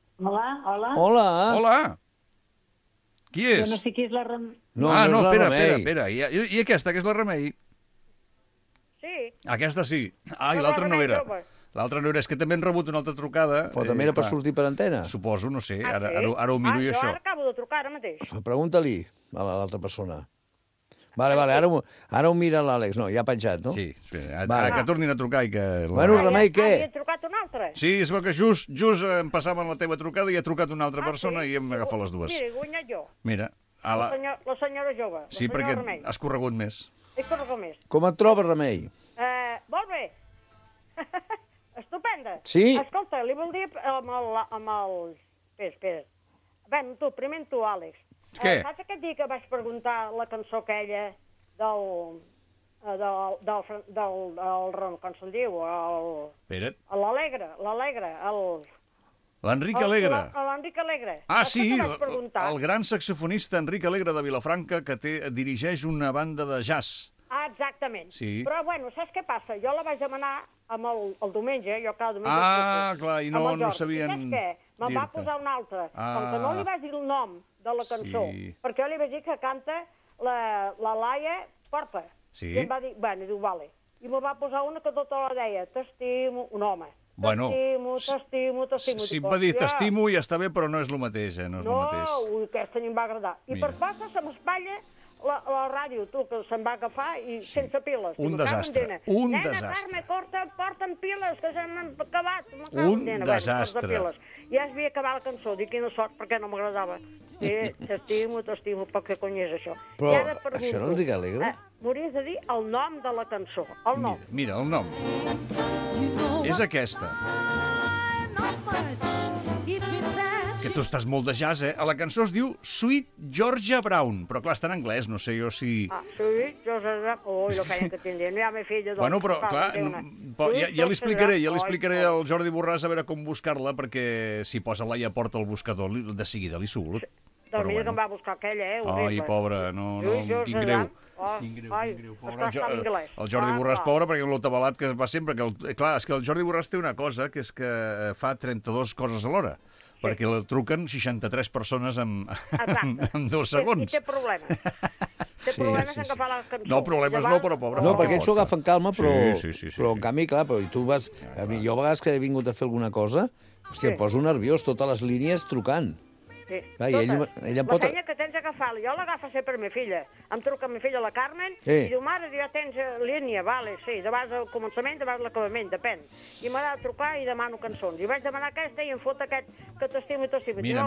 Hola! Qui és? Jo no sé qui és la Remei. No, espera. I aquesta, que és la Remei? Sí. Aquesta sí. I l'altra no era. L'altra no era. És que també hem rebut una altra trucada. Però també era per sortir per antena? Suposo, no sé. Ara ho miro jo, això. Jo ara acabo de trucar, ara mateix. Pregunta-li a l'altra persona. Vale, ara ho mira l'Àlex. No, ja ha penjat, no? Sí, ara que tornin a trucar i que... Bueno, Remei, què? Havia trucat una altra. Sí, es veu que just em passaven la teva trucada i ha trucat una altra persona i hem agafat les dues. Mira, he guanyat jo. Mira. La senyora jove. Sí, perquè has corregut més. He corregut més. Com et trobes, Remei? Molt bé. Estupenda. Sí? Escolta, li vol dir amb el... Espera. Bé, primer tu, Àlex. Què? Saps aquest dia que vaig preguntar la cançó aquella del com se'n diu? Espera't. L'Alegre. L'Enric Alegre. L'Enric Alegre. Sí, el gran saxofonista Enric Alegre de Vilafranca que dirigeix una banda de jazz. Exactament. Sí. Però, bueno, saps què passa? Jo la vaig demanar amb el diumenge, jo cada diumenge... Clar, i no sabien dir-te. I saps què? Me'n va posar una altra. Com que no li vaig dir el nom de la cançó, perquè jo li vaig dir que canta la Laia Porta. Sí. I em va dir, diu, vale. I me va posar una que tota la deia, t'estimo, un home. Bueno, t'estimo. Si em va dir t'estimo ja està bé, però no és el mateix, No, aquesta ni em va agradar. I per passa se m'espatlla la ràdio, tu, que se'n va agafar i sense piles. Un desastre. Nena, Carme, porta'm piles, que se m'han acabat. Un desastre. Ja es havia acabat la cançó, dic quina sort, perquè no m'agradava. T'estimo, però què cony és això? Però això no Enric Alegre? M'hauries de dir el nom de la cançó, el nom. Mira, el nom. És aquesta. Que tu estàs molt de jazz, A la cançó es diu Sweet Georgia Brown, però clar, està en anglès, no sé jo si... Sweet Georgia Brown, ui, la feina que tindrien, ja me filla... Bueno, però clar, ja li explicaré al Jordi Borràs a veure com buscar-la, perquè si posa Laia Porta al buscador, de seguida li surt. Doncs mira que em va buscar aquella, Ai, pobra, no, quin greu. Quin greu, pobre. El Jordi Borràs, pobre, perquè amb l'atabalat que va sempre... Clar, és que el Jordi Borràs té una cosa, que és que fa 32 coses alhora, perquè la truquen 63 persones en 2 segons. I té problemes. Té problemes en agafar la cançó. No, problemes no, però pobre. No, perquè ells s'ho agafen calma, però en canvi, clar, però tu vas... Jo a vegades que he vingut a fer alguna cosa, hòstia, em poso nerviós, totes les línies trucant. Sí, clar, la feina que tens agafar-la, jo l'agafa sempre ma filla. Em truca ma filla, la Carmen, i diu, mare, ja tens línia, vale, sí, de base al començament, de base a l'acabament, depèn. I m'ha de trucar i demano cançons. I vaig demanar aquesta i em fot aquest que t'estimo i t'estimo. Mira.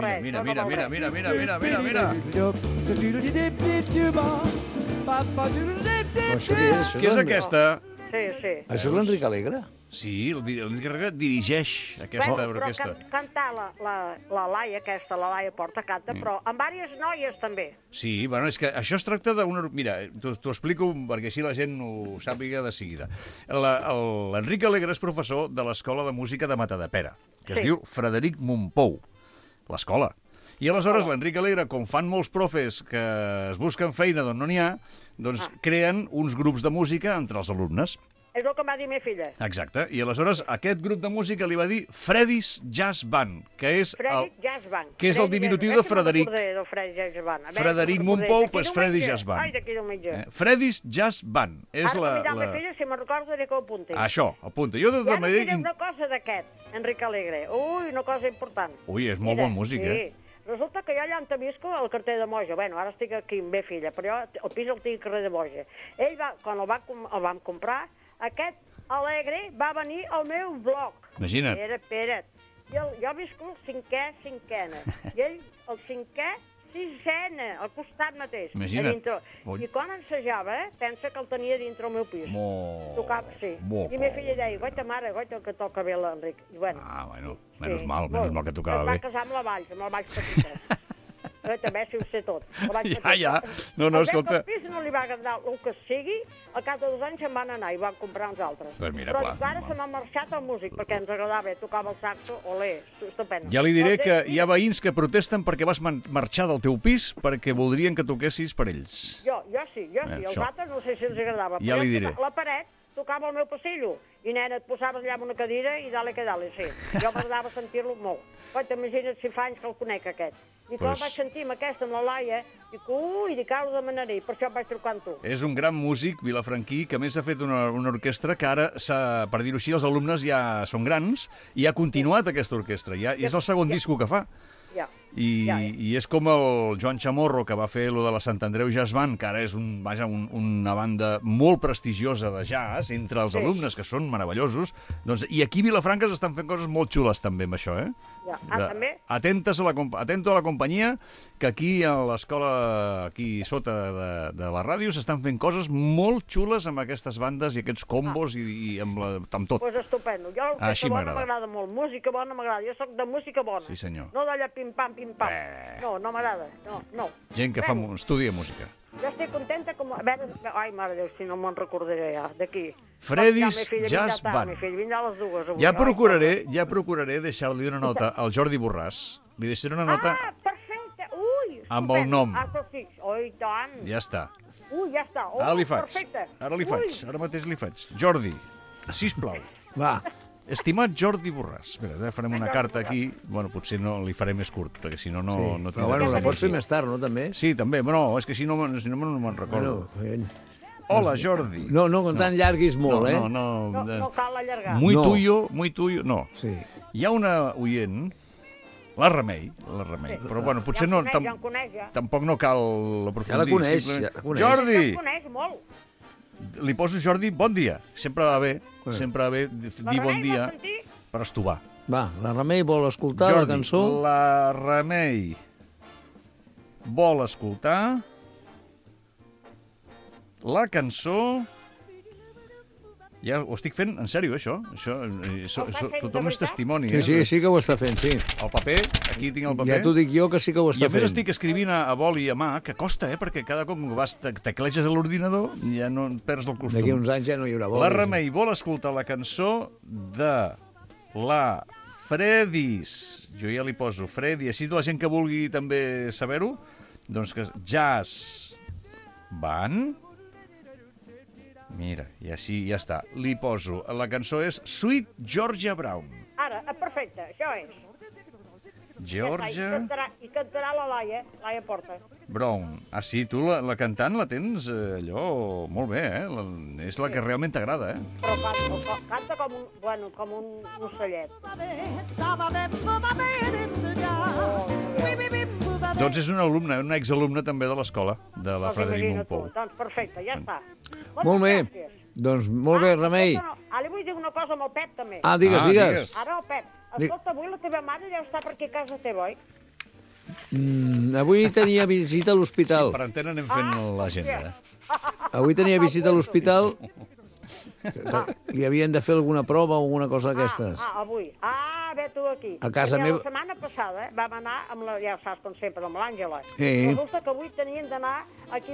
Què és aquesta? Sí. Això és l'Enric Alegre? Sí, l'Enric Alegre dirigeix aquesta orquestra. Però cantar la Laia aquesta, la Laia Porta, canta, però amb diverses noies també. Sí, bueno, és que això es tracta d'una... Mira, t'ho explico perquè així la gent ho sàpiga de seguida. L'Enric Alegre és professor de l'Escola de Música de Matadepera, que es diu Frederic Mompou, l'escola. I aleshores l'Enric Alegre, com fan molts profes que es busquen feina d'on no n'hi ha, doncs creen uns grups de música entre els alumnes. És el que m'ha dit meva filla. Exacte. I aleshores aquest grup de música li va dir Freddy's Jazz Band, que és el diminutiu de Frederic. Frederic Mompou, doncs Freddy's Jazz Band. Ai, d'aquí del mitjà. Freddy's Jazz Band. Ara que meva filla, si me'n recordo, diré que ho apunti. Això, apunta. Jo de tota manera... I ara una cosa d'aquest, Enric Alegre. Ui, una cosa important. Ui, és molt bon músic, Resulta que jo allà on visco, al carrer de Moja, bueno, ara estic aquí amb meva filla, però jo el pis el tinc al carrer de Moja. Ell va, quan el vam comprar, aquest Alegre va venir al meu bloc. Imagina't. Espera't. Jo visco el cinquena. I ell el cinquè, sisena, al costat mateix. Imagina't. I quan ensejava, pensa que el tenia dintre el meu pis. Tocava, sí. I meva filla deia, goita mare, goita que toca bé l'Enric. Bueno, menys mal que tocava bé. Es va casar amb la Valls petita. Jo també, si ho sé tot. Ja. No, escolta... El pis no li va agradar el que sigui, al cap de 2 anys se'n van anar i van comprar uns altres. Però ara se m'ha marxat el músic, perquè ens agradava, tocava el saxo, olé, estupendo. Ja li diré que hi ha veïns que protesten perquè vas marxar del teu pis perquè voldrien que toquessis per ells. Jo sí. Els altres no sé si els agradava. Ja li diré. La paret tocava el meu passillo. I, nena, et posaves allà en una cadira i dale que dale, sí. Jo m'agradava sentir-lo molt. Imagina't si fa anys que el conec, aquest. I quan el vaig sentir amb aquesta, amb la Laia, dic, ara ho demanaré, per això em vaig trucar amb tu. És un gran músic, vilafranquí, que a més ha fet una orquestra que ara, per dir-ho així, els alumnes ja són grans i ha continuat aquesta orquestra. I és el segon disco que fa. I és com el Joan Chamorro, que va fer lo de la Sant Andreu Jazz Band, que ara és una banda molt prestigiosa de jazz entre els alumnes, que són meravellosos. I aquí a Vilafranca s'estan fent coses molt xules també amb això, també? Atento a la companyia, que aquí a l'escola, aquí sota de la ràdio, s'estan fent coses molt xules amb aquestes bandes i aquests combos i amb tot. Doncs estupendo. Jo orquestra bona m'agrada molt, música bona m'agrada. Jo soc de música bona. Sí, senyor. No d'allà pim-pam, pim-pam. No m'agrada. No. Gent que estudia música. Jo estic contenta com... Ai, mare de Déu, si no me'n recordaré ja, d'aquí. Freddy's Jazz Band. Vindrà a les 2 avui. Ja procuraré deixar-li una nota al Jordi Borràs. Li deixaré una nota... perfecte! Ui, amb el nom. Ui, tant. Ja està. Ja està. Ara li faig. Ara mateix li faig. Jordi, sisplau. Va. Estimat Jordi Borràs. Espera, farem una carta aquí. Bueno, potser no li faré més curt, perquè si no... Però bueno, la pots fer més tard, no, també? Sí, també, però no, és que si no me'n recordo. Hola, Jordi. No, tan llarguis molt, No cal allargar. Muy tuyo, no. Sí. Hi ha una oient, la Remei, però bueno, potser no... Tampoc no cal aprofundir. Ja la coneix. Jordi! Ja la coneix molt. Li poso, Jordi, bon dia. Sempre va bé dir bon dia per estovar. Va, la Remei vol escoltar la cançó. La Remei vol escoltar la cançó Ja ho estic fent, en sèrio, això. Tothom és testimoni. Sí que ho està fent, sí. El paper, aquí tinc el paper. Ja t'ho dic jo que sí que ho està fent. I a més estic escrivint a boli i a mà, que costa, perquè cada cop que tecleges a l'ordinador ja no perds el costum. D'aquí uns anys ja no hi haurà bolis. La Remei vol escoltar la cançó de la Fredis. Jo ja li poso Fredi, així la gent que vulgui també saber-ho, doncs que Jazz Band. Mira, i així ja està. Li poso. La cançó és Sweet Georgia Brown. Ara, perfecte, això és. Georgia... I cantarà la Laia Porta. Brown. Ah, sí, tu la cantant la tens allò molt bé, És la que realment t'agrada, Però canta com un ocellet. Doncs és una exalumna també de l'escola, de la Frederic Montpou. Doncs perfecte, ja està. Molt bé. Doncs molt bé, Remei. Ara li vull dir una cosa amb el Pep, també. Digues. Ara el Pep. Escolta, avui la teva mare deu estar per aquí a casa teva, oi? Avui tenia visita a l'hospital. Per antena anem fent l'agenda. Avui tenia visita a l'hospital. Li havien de fer alguna prova o alguna cosa d'aquestes. Avui. Ve tu aquí. A casa meva... La setmana passada vam anar, ja saps com sempre, amb l'Àngela. Resulta que avui tenien d'anar aquí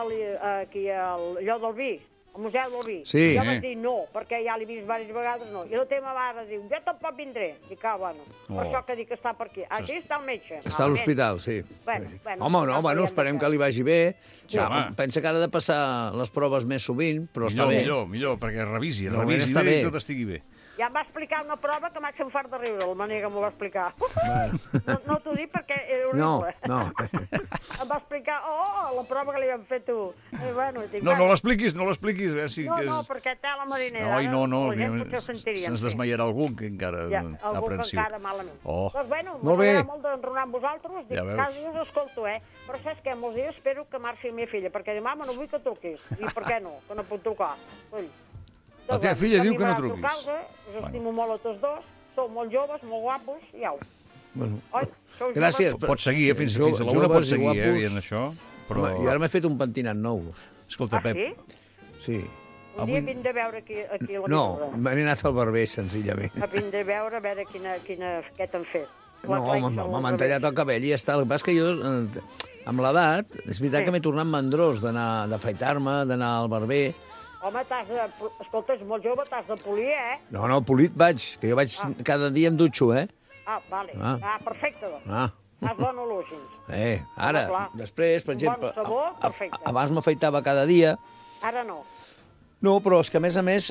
al lloc del vi, al Museu del Vi. Sí. Jo vaig dir no, perquè ja l'he vist diverses vegades, no. I la teva mare diu, jo tampoc vindré. Dic, per això que dic que està per aquí. Aquí està el metge. Està a l'hospital, sí. Home, esperem que li vagi bé. Pensa que ha de passar les proves més sovint, però està bé. Millor, perquè revisi i tot estigui bé. Ja em va explicar una prova que m'ha fet fart de riure, la manera que m'ho va explicar. No t'ho dic perquè era horrible. No. Em va explicar, la prova que li vam fer tu. No l'expliquis. No, perquè té la marinera. No, se'ns desmaiarà algú que encara aprensiu. Algú que encara malament. Doncs m'agrada molt d'enronar amb vosaltres. Dic, cada dia us escolto, Però saps què? Molts dies espero que marxi la meva filla, perquè demà no vull que truquis. I per què no? Que no puc trucar. La teva filla diu que no truquis. Us estimo molt a tots dos, sou molt joves, molt guapos, i au. Gràcies. Pots seguir, fins a la una pots seguir, dient això. I ara m'he fet un pentinat nou. Escolta, Pep. Sí. Un dia vindré a veure aquí a la No, m'he anat al barber, senzillament. Vindré a veure què t'han fet. No, m'han tallat el cabell i ja està. El que passa que jo, amb l'edat, és veritat que m'he tornat mandrós d'afaitar-me, d'anar al barber. Home, escolta, és molt jove, t'has de polir, No, polit vaig, que jo vaig cada dia em dutxo, vale. Perfecte, doncs. Fas bon olor, així. Ara, després, per exemple, bon sabor, perfecte. Abans m'afaitava cada dia. Ara no. No, però és que, a més,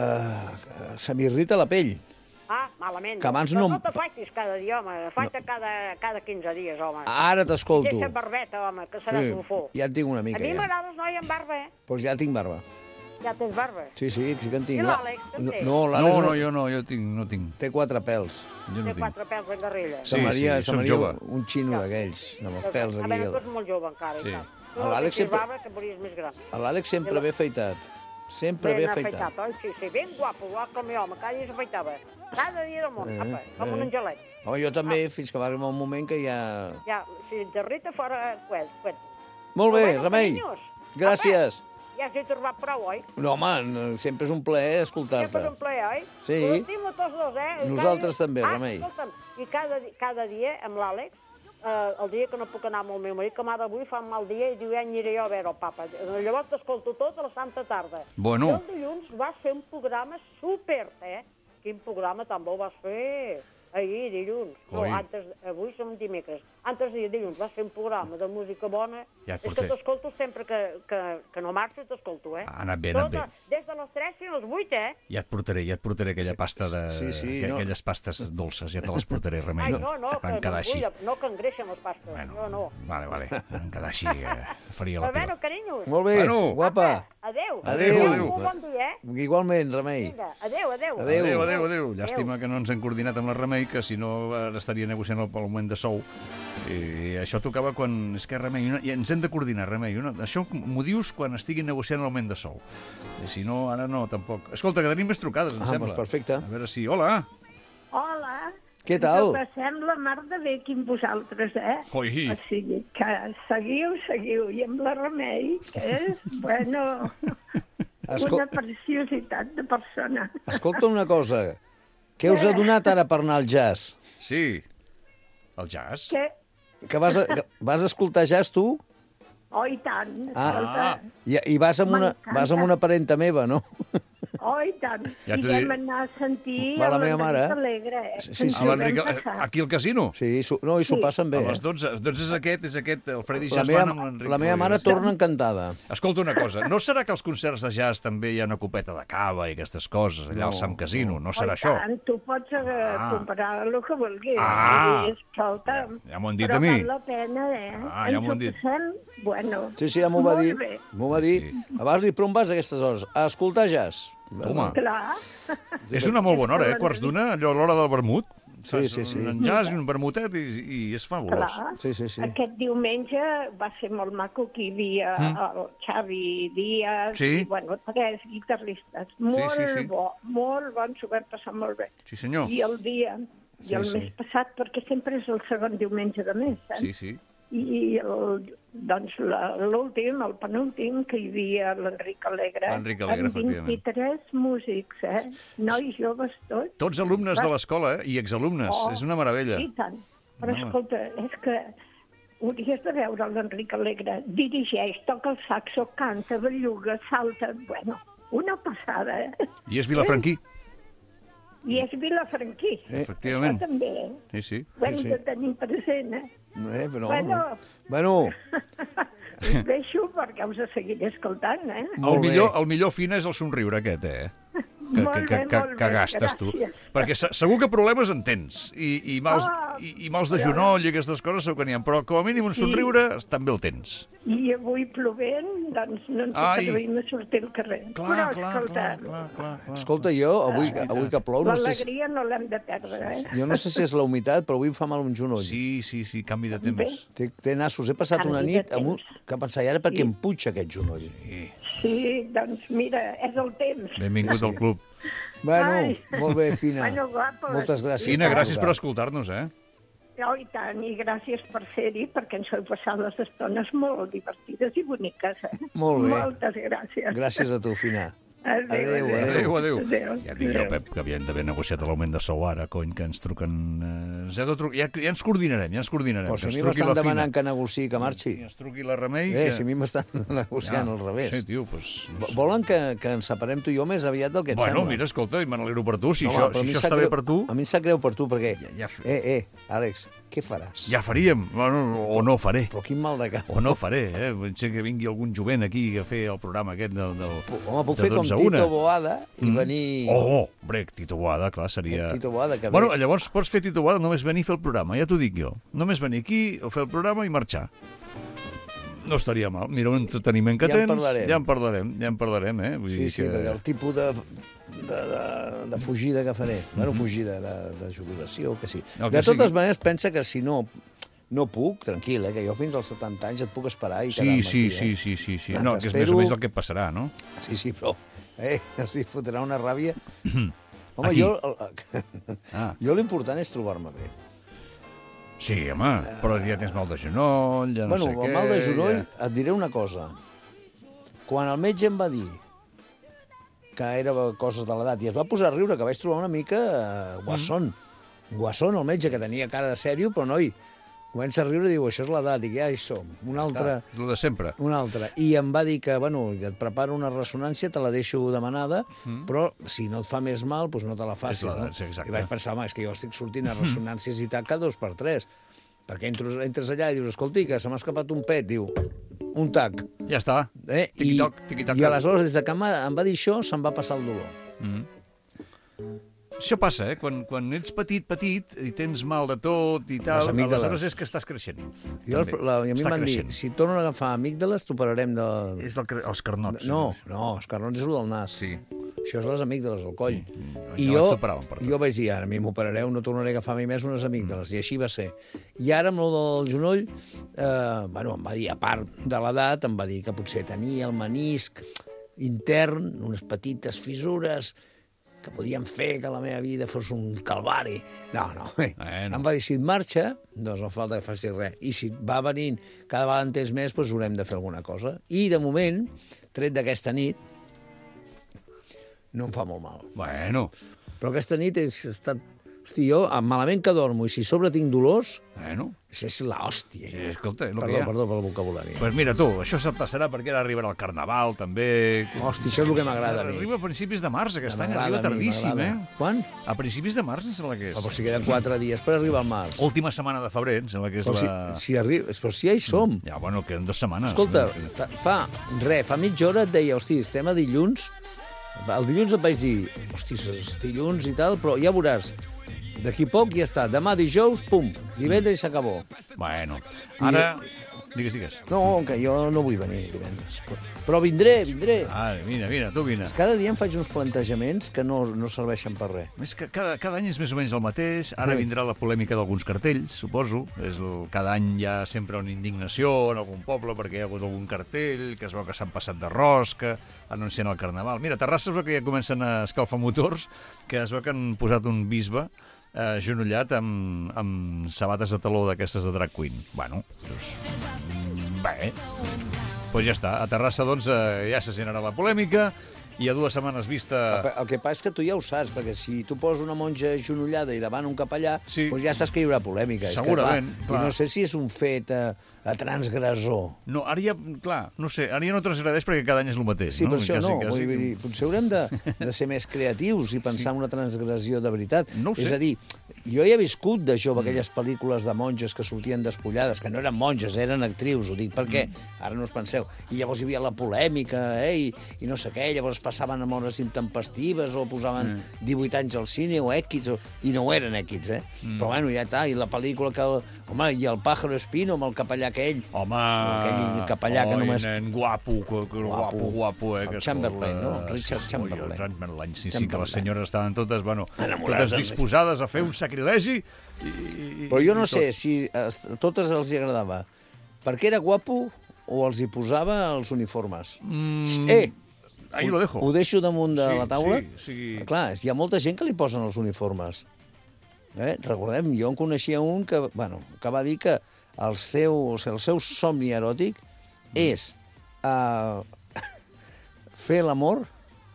se m'irrita la pell. Malament. Que abans no... No t'afaitis cada dia, home. Afaita cada 15 dies, home. Ara t'escolto. I deixa barbeta, home, que seràs bufó. Ja en tinc una mica, A mi m'agrada el noi amb barba, Doncs ja tinc barba. Ja tens barba? Sí que en tinc. I l'Àlex, també? No, l'Àlex... Jo no tinc. Té 4 pèls. Té 4 pèls de garrilla. Semblaria un xino d'aquells, amb els pèls aquí. A veure, tu ets molt jove encara, i tal. Tu no tens barba, que mories més gran. L'Àlex sempre ve afaitat. Sempre ve afaitat. Sí, ben guapo, com jo, home, cada dia s'afaitava. Cada dia del món, com un angelet. Jo també, fins que va arribar un moment que ja... Ja, si ets rita, fora cuet. Molt bé, Remei. Gràcies. Ja has trobat prou, oi? No, home, sempre és un plaer escoltar-te. Sempre és un plaer, oi? Sí. Us estimo tots dos, Nosaltres també, Remei. Escolta'm, i cada dia, amb l'Àlex, el dia que no puc anar amb el meu marit, que m'ha d'avui fa un mal dia i diu, aniré jo a veure el papa. Llavors t'escolto tot a la Santa Tarda. Bueno. I el dilluns vas fer un programa súper, Quin programa tan bo vas fer? Ahir, dilluns. No, avui som dimecres. Antes de dilluns vas fer un programa de música bona. Ja és que t'escolto sempre que no marxo, t'escolto, Ha anat bé, ha anat bé. Des de les 3 fins a les 8, Ja et portaré aquella pasta de... Aquelles pastes dolces, ja te les portaré, Remei. No que engreixen les pastes. No. Vale. En quedar així faria la teva. Bueno, carinyos. Molt bé, guapa. Adéu. Adéu. Bon dia, Igualment, Remei. Vinga, adéu. Llàstima que no ens hem coordinat amb la Remei, que si no estaria negociant el augment de sou. I això tocava quan... És que, Remei, i ens hem de coordinar, Remei. Això m'ho dius quan estigui negociant l'augment de sou. I si no, ara no, tampoc. Escolta, que tenim més trucades, em sembla. Doncs perfecte. A veure si... Hola. Hola. Què tal? Ens passem la mar de bé aquí amb vosaltres, Oi. O sigui, que seguiu, i amb la Remei, que és, bueno... Una preciositat de persona. Escolta una cosa. Què us ha donat ara per anar al jazz? Sí, el jazz. Què? Que vas escoltar jazz, tu? Oh, i tant. I vas amb una parenta meva, no? Oh, i tant. Ja I vam anar a sentir la meva mare. Alegre. Sí. Aquí al casino? Sí, i s'ho passen bé. A les 12. Doncs és aquest, el Freddy Jazzman amb l'Enric. La meva mare torna encantada. Escolta una cosa, no serà que als concerts de jazz també hi ha una copeta de cava i aquestes coses, allà al Sam Casino? No serà això? Tant, tu pots comprar el que vulguis. Escolta, ja m'ho han dit a mi. Però val la pena, ja m'ho han dit. Bueno, sí, ja m'ho va dir. M'ho va dir. Abans li, però on vas a aquestes hores? A escoltar jazz. Home, clar. És una molt bona hora, quarts d'una, allò a l'hora del vermut. Sí. Un jazz i un vermutet i és fabulós. Sí. Aquest diumenge va ser molt maco que hi havia el Xavi Díaz i, bueno, 3 guitarristes. Molt bon, s'ho vam passar molt bé. Sí, senyor. I el dia, i el mes passat, perquè sempre és el segon diumenge de mes, saps? Sí. I l'últim, el penúltim, que hi havia l'Enric Alegre. L'Enric Alegre, efectivament. 23 músics, nois joves tots. Tots alumnes de l'escola, i exalumnes. És una meravella. I tant. Però escolta, és que hauries de veure l'Enric Alegre. Dirigeix, toca el saxo, canta, belluga, salta... Bueno, una passada, I és vilafranquí. I és vilafranquí. Efectivament. Això també, Sí. Ho hem de tenir present, Bueno. Us deixo perquè us seguiré escoltant, El millor fina és el somriure aquest, que gastes tu. Perquè segur que problemes en tens, i mals de genoll i aquestes coses segur que n'hi ha, però com a mínim un somriure també el tens. I avui plovent, doncs no ens atrevim a sortir al carrer. Clar. Escolta, jo, avui que plou... L'alegria no l'hem de perdre, Jo no sé si és la humitat, però avui em fa mal un genoll. Sí, canvi de temps. Té nassos. He passat una nit que pensava, i ara perquè em puig aquest genoll. Sí, doncs mira, és el temps. Benvingut al club. Bueno, molt bé, Fina. Moltes gràcies. Fina, gràcies per escoltar-nos, Oh, i tant, i gràcies per ser-hi, perquè ens heu passat les estones molt divertides i boniques, Molt bé. Moltes gràcies. Gràcies a tu, Fina. Adéu. Ja dic jo, Pep, que havien d'haver negociat l'augment de sou ara, cony, que ens truquen... Ja ens coordinarem. Però si a mi m'estan demanant que negociï, que marxi. Que ens truqui la Remei... Si a mi m'estan negociant al revés. Sí, tio, doncs... Volen que ens separem tu i jo més aviat del que et sembla. Bueno, mira, escolta, i me n'alegro per tu, si això està bé per tu... A mi em sap greu per tu, perquè... Àlex, què faràs? Ja faríem, o no faré. Però quin mal de cap. O no faré, Potser que vingui algun jovent aquí a fer el programa aquest del Home, puc fer com Tito Boada i venir... Hombre, Tito Boada, clar, seria... Tito Boada, que bueno, llavors pots fer Tito Boada, només venir a fer el programa, ja t'ho dic jo. Només venir aquí, fer el programa i marxar. No estaria mal. Mira, un entreteniment que tens... Ja en parlarem, Vull dir que... perquè el tipus de fugida que faré. Bueno, fugida de jubilació, que sí. De totes maneres, pensa que si no puc, tranquil, que jo fins als 70 anys et puc esperar i quedar-me aquí. Sí. No, que és més o menys el que passarà, no? Sí, però... si fotrà una ràbia... Home, jo l'important és trobar-me bé. Sí, home, però ja tens mal de genoll, ja no sé què... Bueno, el mal de genoll, et diré una cosa. Quan el metge em va dir que era coses de l'edat i es va posar a riure, que vaig trobar una mica guasson. Guasson, el metge, que tenia cara de sèrio, però noi, comença a riure i diu, això és l'edat, dic, ja hi som. Un altre... El de sempre. Un altre. I em va dir que, bueno, et preparo una ressonància, te la deixo demanada, però si no et fa més mal, doncs no te la facis. I vaig pensar, home, és que jo estic sortint a ressonàncies i tal cada 2 per 3. Perquè entres allà i dius, escolti, que se m'ha escapat un pet, diu, un tac. Ja està. Tiqui-toc, tiqui-toc. I aleshores, des de que em va dir això, se'm va passar el dolor. Això passa, quan ets petit i tens mal de tot i tal, aleshores és que estàs creixent. I a mi em van dir, si et tornen a agafar amígdales, t'operarem de... És els carnots. No, els carnots és el del nas. Sí. Això és les amígdales, el coll. I jo vaig dir, ara a mi m'operareu, no tornaré a agafar mai més unes amígdales. I així va ser. I ara, amb el del genoll, em va dir, a part de l'edat, em va dir que potser tenia el menisc intern, unes petites fissures, que podien fer que la meva vida fos un calvari. No. Em va dir, si et marxa, doncs no falta que facis res. I si va venint cada vegada en temps més, doncs haurem de fer alguna cosa. I, de moment, tret d'aquesta nit, no em fa molt mal. Bueno. Però aquesta nit he estat... Hosti, jo, malament que dormo, i si sobre tinc dolors, és l'hòstia. Sí, escolta, és el que hi ha. Perdó pel vocabulari. Doncs mira, tu, això se't passarà perquè ara arribarà el Carnaval, també. Hosti, això és el que m'agrada a mi. Arriba a principis de març, aquest any arriba tardíssim, eh? Quan? A principis de març, em sembla que és. Però si queden 4 dies per arribar al març. Última setmana de febrer, em sembla que és la... Però si ja hi som. Ja, bueno, queden 2 setmanes. Escolta, fa mitja hora et deia, hosti, estem a dilluns. El dilluns et vaig dir, hosti, és dilluns i tal, però ja veuràs, d'aquí poc ja està. Demà dijous, pum, divendres i s'acabó. Bueno, ara... Digues. No, que jo no vull venir divendres. Però vindré. Ah, mira, tu vine. Cada dia em faig uns plantejaments que no serveixen per res. És que cada any és més o menys el mateix. Ara vindrà la polèmica d'alguns cartells, suposo. Cada any hi ha sempre una indignació en algun poble perquè hi ha hagut algun cartell, que es veu que s'han passat de rosca, anunciant el Carnaval. Mira, a Terrassa es veu que ja comencen a escalfar motors, que es veu que han posat un bisbe agenollat amb sabates de taló d'aquestes de drag queen. Bueno, doncs... Bé, doncs ja està. A Terrassa, doncs, ja se generarà la polèmica i a 2 setmanes vista... El que passa és que tu ja ho saps, perquè si tu poses una monja agenollada i davant un capellà, doncs ja saps que hi haurà polèmica. Segurament. I no sé si és un fet a transgressor. No, ara ja, clar, no sé, ara ja no transgredeix perquè cada any és el mateix. Sí, per això no. Vull dir, potser haurem de ser més creatius i pensar en una transgressió de veritat. No ho sé. És a dir, jo ja he viscut de jove aquelles pel·lícules de monges que sortien despullades, que no eren monges, eren actrius, ho dic perquè ara no us penseu. I llavors hi havia la polèmica, i no sé què, llavors passaven amb hores intempestives o posaven 18 anys al cine o X, i no ho eren X, Però bueno, ja està, i la pel·lícula que... Home, i el Pájaro Espino amb el capellà aquell. Home, aquell capellà que només... nen guapo, el Chamberlain, no? Richard Chamberlain. Chamberlain, sí, que les senyores estaven totes, bueno, totes disposades a fer un sacrilegi. Però jo no sé si a totes els agradava perquè era guapo o els hi posava els uniformes. Ahí lo dejo. Ho deixo damunt de la taula? Sí. Clar, hi ha molta gent que li posen els uniformes. Recordem, jo en coneixia un que va dir que el seu somni eròtic és fer l'amor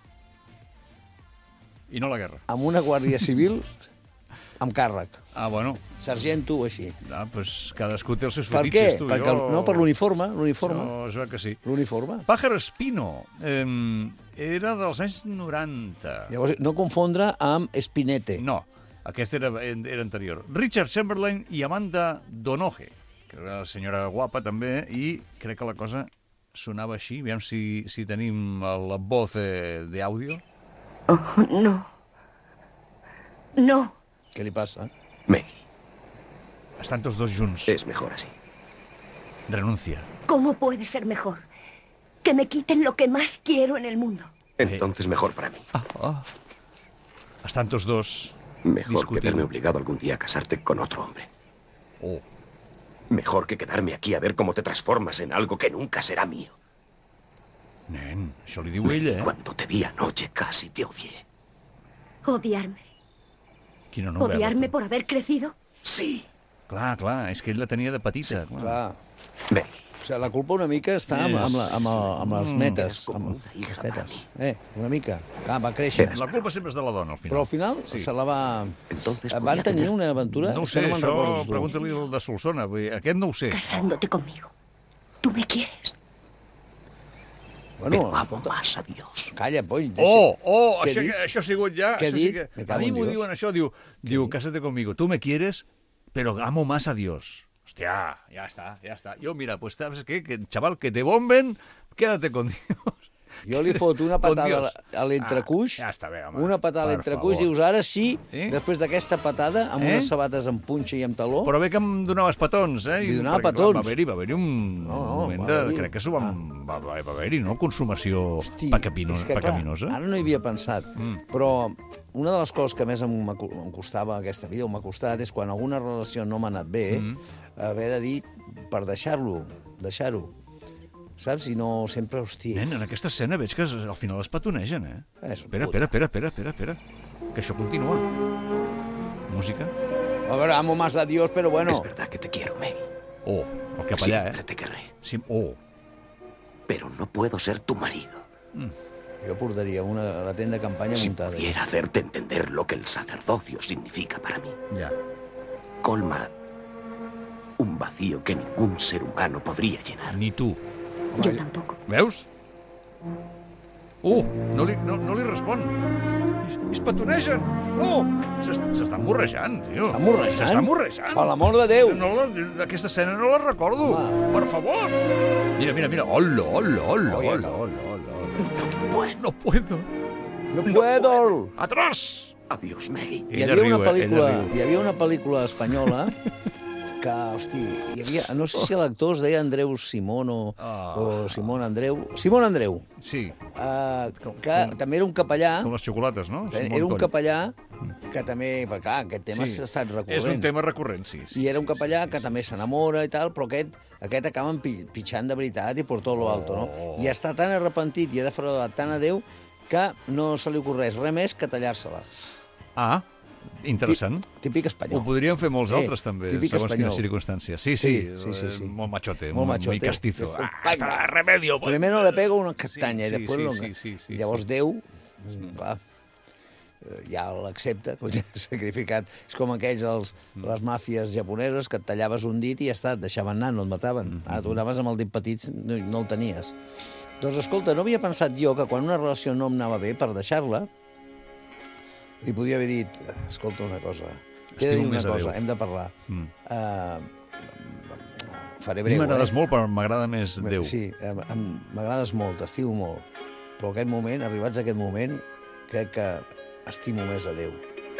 i no la guerra. Amb una guàrdia civil amb càrrec. Ah, bueno. Sergento o així. Ah, doncs cadascú té els seus fetitxes, tu. Per què? No, per l'uniforme. No, es veu que sí. L'uniforme. Pájaro Espino era dels anys 90. Llavors, no confondre amb Spinette. No, aquest era anterior. Richard Chamberlain i Amanda Donoghue, que era la senyora guapa també, i crec que la cosa sonava així. Aviam si tenim la voz d'àudio. Oh, no. No. ¿Qué le pasa? Meg. Estan tots dos junts. Es mejor así. Renuncia. ¿Cómo puede ser mejor? Que me quiten lo que más quiero en el mundo. Entonces mejor para mí. Estan tots dos mejor discutint. Que verme obligado algún día a casarte con otro hombre. Mejor que quedarme aquí a ver cómo te transformas en algo que nunca será mío. Nen, això li diu ella, Cuando te vi anoche casi te odié. ¿Odiarme? Quina novel·la. ¿Odiarme por haber crecido? Sí. Clar, és que ell la tenia de petita. Sí, clar. Bé. O sigui, la culpa una mica està amb les metes, amb les tetes. Una mica. Clar, va créixer. La culpa sempre és de la dona, al final. Però al final se la va... Van tenir una aventura? No ho sé, això pregunta-li el de Solsona. Aquest no ho sé. Casándote conmigo. ¿Tú me quieres? Bueno, amo más a Dios. Calla, poll. Això ha sigut ja... Què ha dit? A mi m'ho diuen això, diu, cásate conmigo. Tú me quieres, pero amo más a Dios. Hòstia, ja està. Jo, mira, pues, ¿sabes qué? Chaval, que te bomben, quédate con Dios. Jo li foto una patada a l'entrecuix, ja està bé, home. Una patada a l'entrecuix, dius, ara sí, després d'aquesta patada, amb unes sabates amb punxa i amb taló... Però bé que em donaves petons, Li donava petons. Va haver-hi un moment de... Crec que va haver-hi, no? Consumació pecaminosa. Ara no hi havia pensat, però una de les coses que més em costava aquesta vida, o m'ha costat, és quan alguna relació no m'ha anat bé, haver de dir per deixar-ho. Saps? I no sempre, hòstia... Nen, en aquesta escena veig que al final es petonegen, Espera. Que això continua. Música. A veure, amo más a Dios, pero bueno... Es verdad que te quiero, Meg. El capellà, Siempre te querré. Sí, Pero no puedo ser tu marido. Jo portaria la tenda de campanya muntada. Si pudiera hacerte entender lo que el sacerdocio significa para mí. Ya. Colma un vacío que ningún ser humano podría llenar. Ni tu. Yo tampoco. Veus? No li respon. Es petonegen. No! S'estan morrejant, tio. S'estan morrejant? Per l'amor de Déu. Aquesta escena no la recordo. Per favor. Mira. Hola. No puedo. No puedo. Atrás. Adiós, Maggie. Hi havia una pel·lícula espanyola que, hosti, hi havia, no sé si l'actor es deia Andreu Simón o Simón Andreu. Simón Andreu. Sí. Que també era un capellà. Com les xocolates, no? Era un capellà que també, perquè clar, aquest tema ha estat recurrent. És un tema recurrent, sí. I era un capellà que també s'enamora i tal, però aquest acaben pitjant de veritat i per tot lo alto, no? I està tan arrepentit i ha defraudat tant a Déu que no se li ocorreix res més que tallar-se-la. Ah, interessant. Típic espanyol. Ho podríem fer molts altres, també, segons quina circumstància. Sí. Molt machote, muy castizo. Remedio. Primero le pego una castanya i després... Llavors Déu, clar, ja l'accepta, sacrificat. És com aquells, les màfies japoneses, que et tallaves un dit i ja està, et deixaven anar, no et mataven. Ara tu anaves amb el dit petit, no el tenies. Doncs escolta, no havia pensat jo que quan una relació no em anava bé, per deixar-la, li podia haver dit, escolta una cosa, t'he de dir una cosa, hem de parlar. Faré breu, M'agrades molt, però m'agrada més Déu. Sí, m'agrades molt, t'estimo molt, però aquest moment, arribats a aquest moment, crec que estimo més a Déu.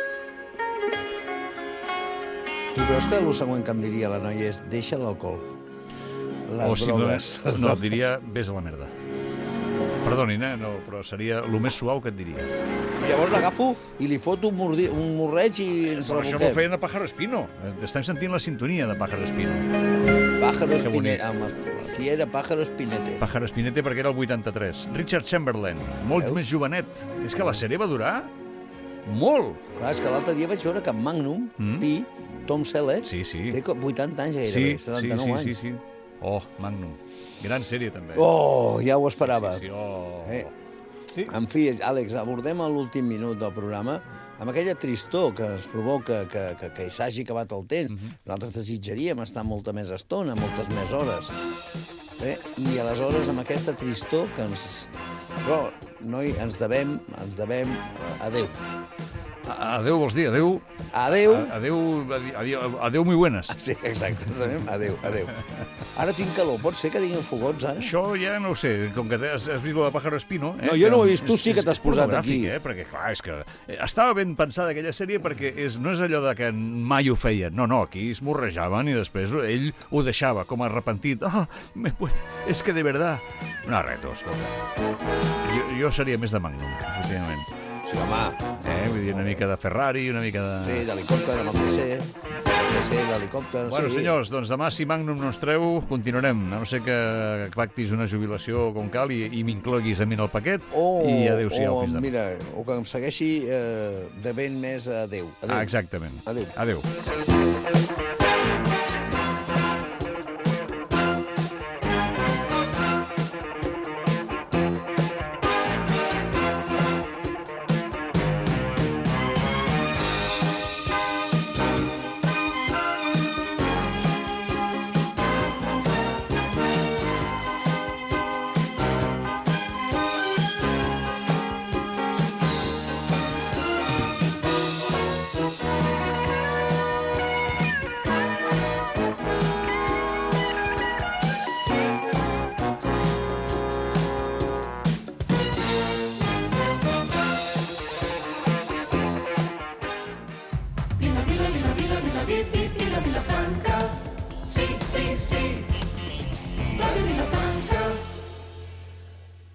Tu veus que el següent que em diria la noia és deixa l'alcohol, les drogues. No, diria vés a la merda. Perdoni, però seria el més suau que et diria. I llavors l'agafo i li foto un morreig i ens reboquem. Això m'ho feien a Pájaro Espino. Estem sentint la sintonia de Pájaro Espino. Pájaro Espinete. Aquí era Pájaro Espinete. Pájaro Espinete perquè era el 83. Richard Chamberlain, molt més jovenet. És que la sèrie va durar molt. Clar, és que l'altre dia vaig veure que Magnum, Pi, Tom Selleck, té 80 anys gairebé, 79 anys. Sí. Oh, Magnum. Gran sèrie, també. Oh, ja ho esperava. Sí. En fi, Àlex, abordem l'últim minut del programa amb aquella tristor que ens provoca que s'hagi acabat el temps. Nosaltres desitjaríem estar molta més estona, moltes més hores. I aleshores, amb aquesta tristor que ens... Però, noi, ens devem a Déu. Adéu, vols dir? Adéu? Adéu muy buenas. Sí, exacte. Adéu. Ara tinc calor. Pot ser que tinguin fogots, ara? Això ja no ho sé. Com que has vist la de Pájaro Espino... No, jo no ho he vist. Tu sí que t'has posat aquí. Perquè, clar, és que estava ben pensada aquella sèrie perquè no és allò de que mai ho feien. No, aquí es morrejaven i després ell ho deixava com arrepentit. És que de verdad... No, reto, escolta. Jo seria més de Magnum, efectivament. Sí, home. Vull dir, una mica de Ferrari, una mica de... Sí, d'helicòpter, amb el TC, l'helicòpter... Bueno, senyors, doncs demà, si Magnum no ens treu, continuarem. A no ser que pactis una jubilació com cal i m'incloguis a mi en el paquet, i adéu-siau fins demà. Mira, o que em segueixi devent més a Déu. Exactament. Adéu. Vila Franca, sí.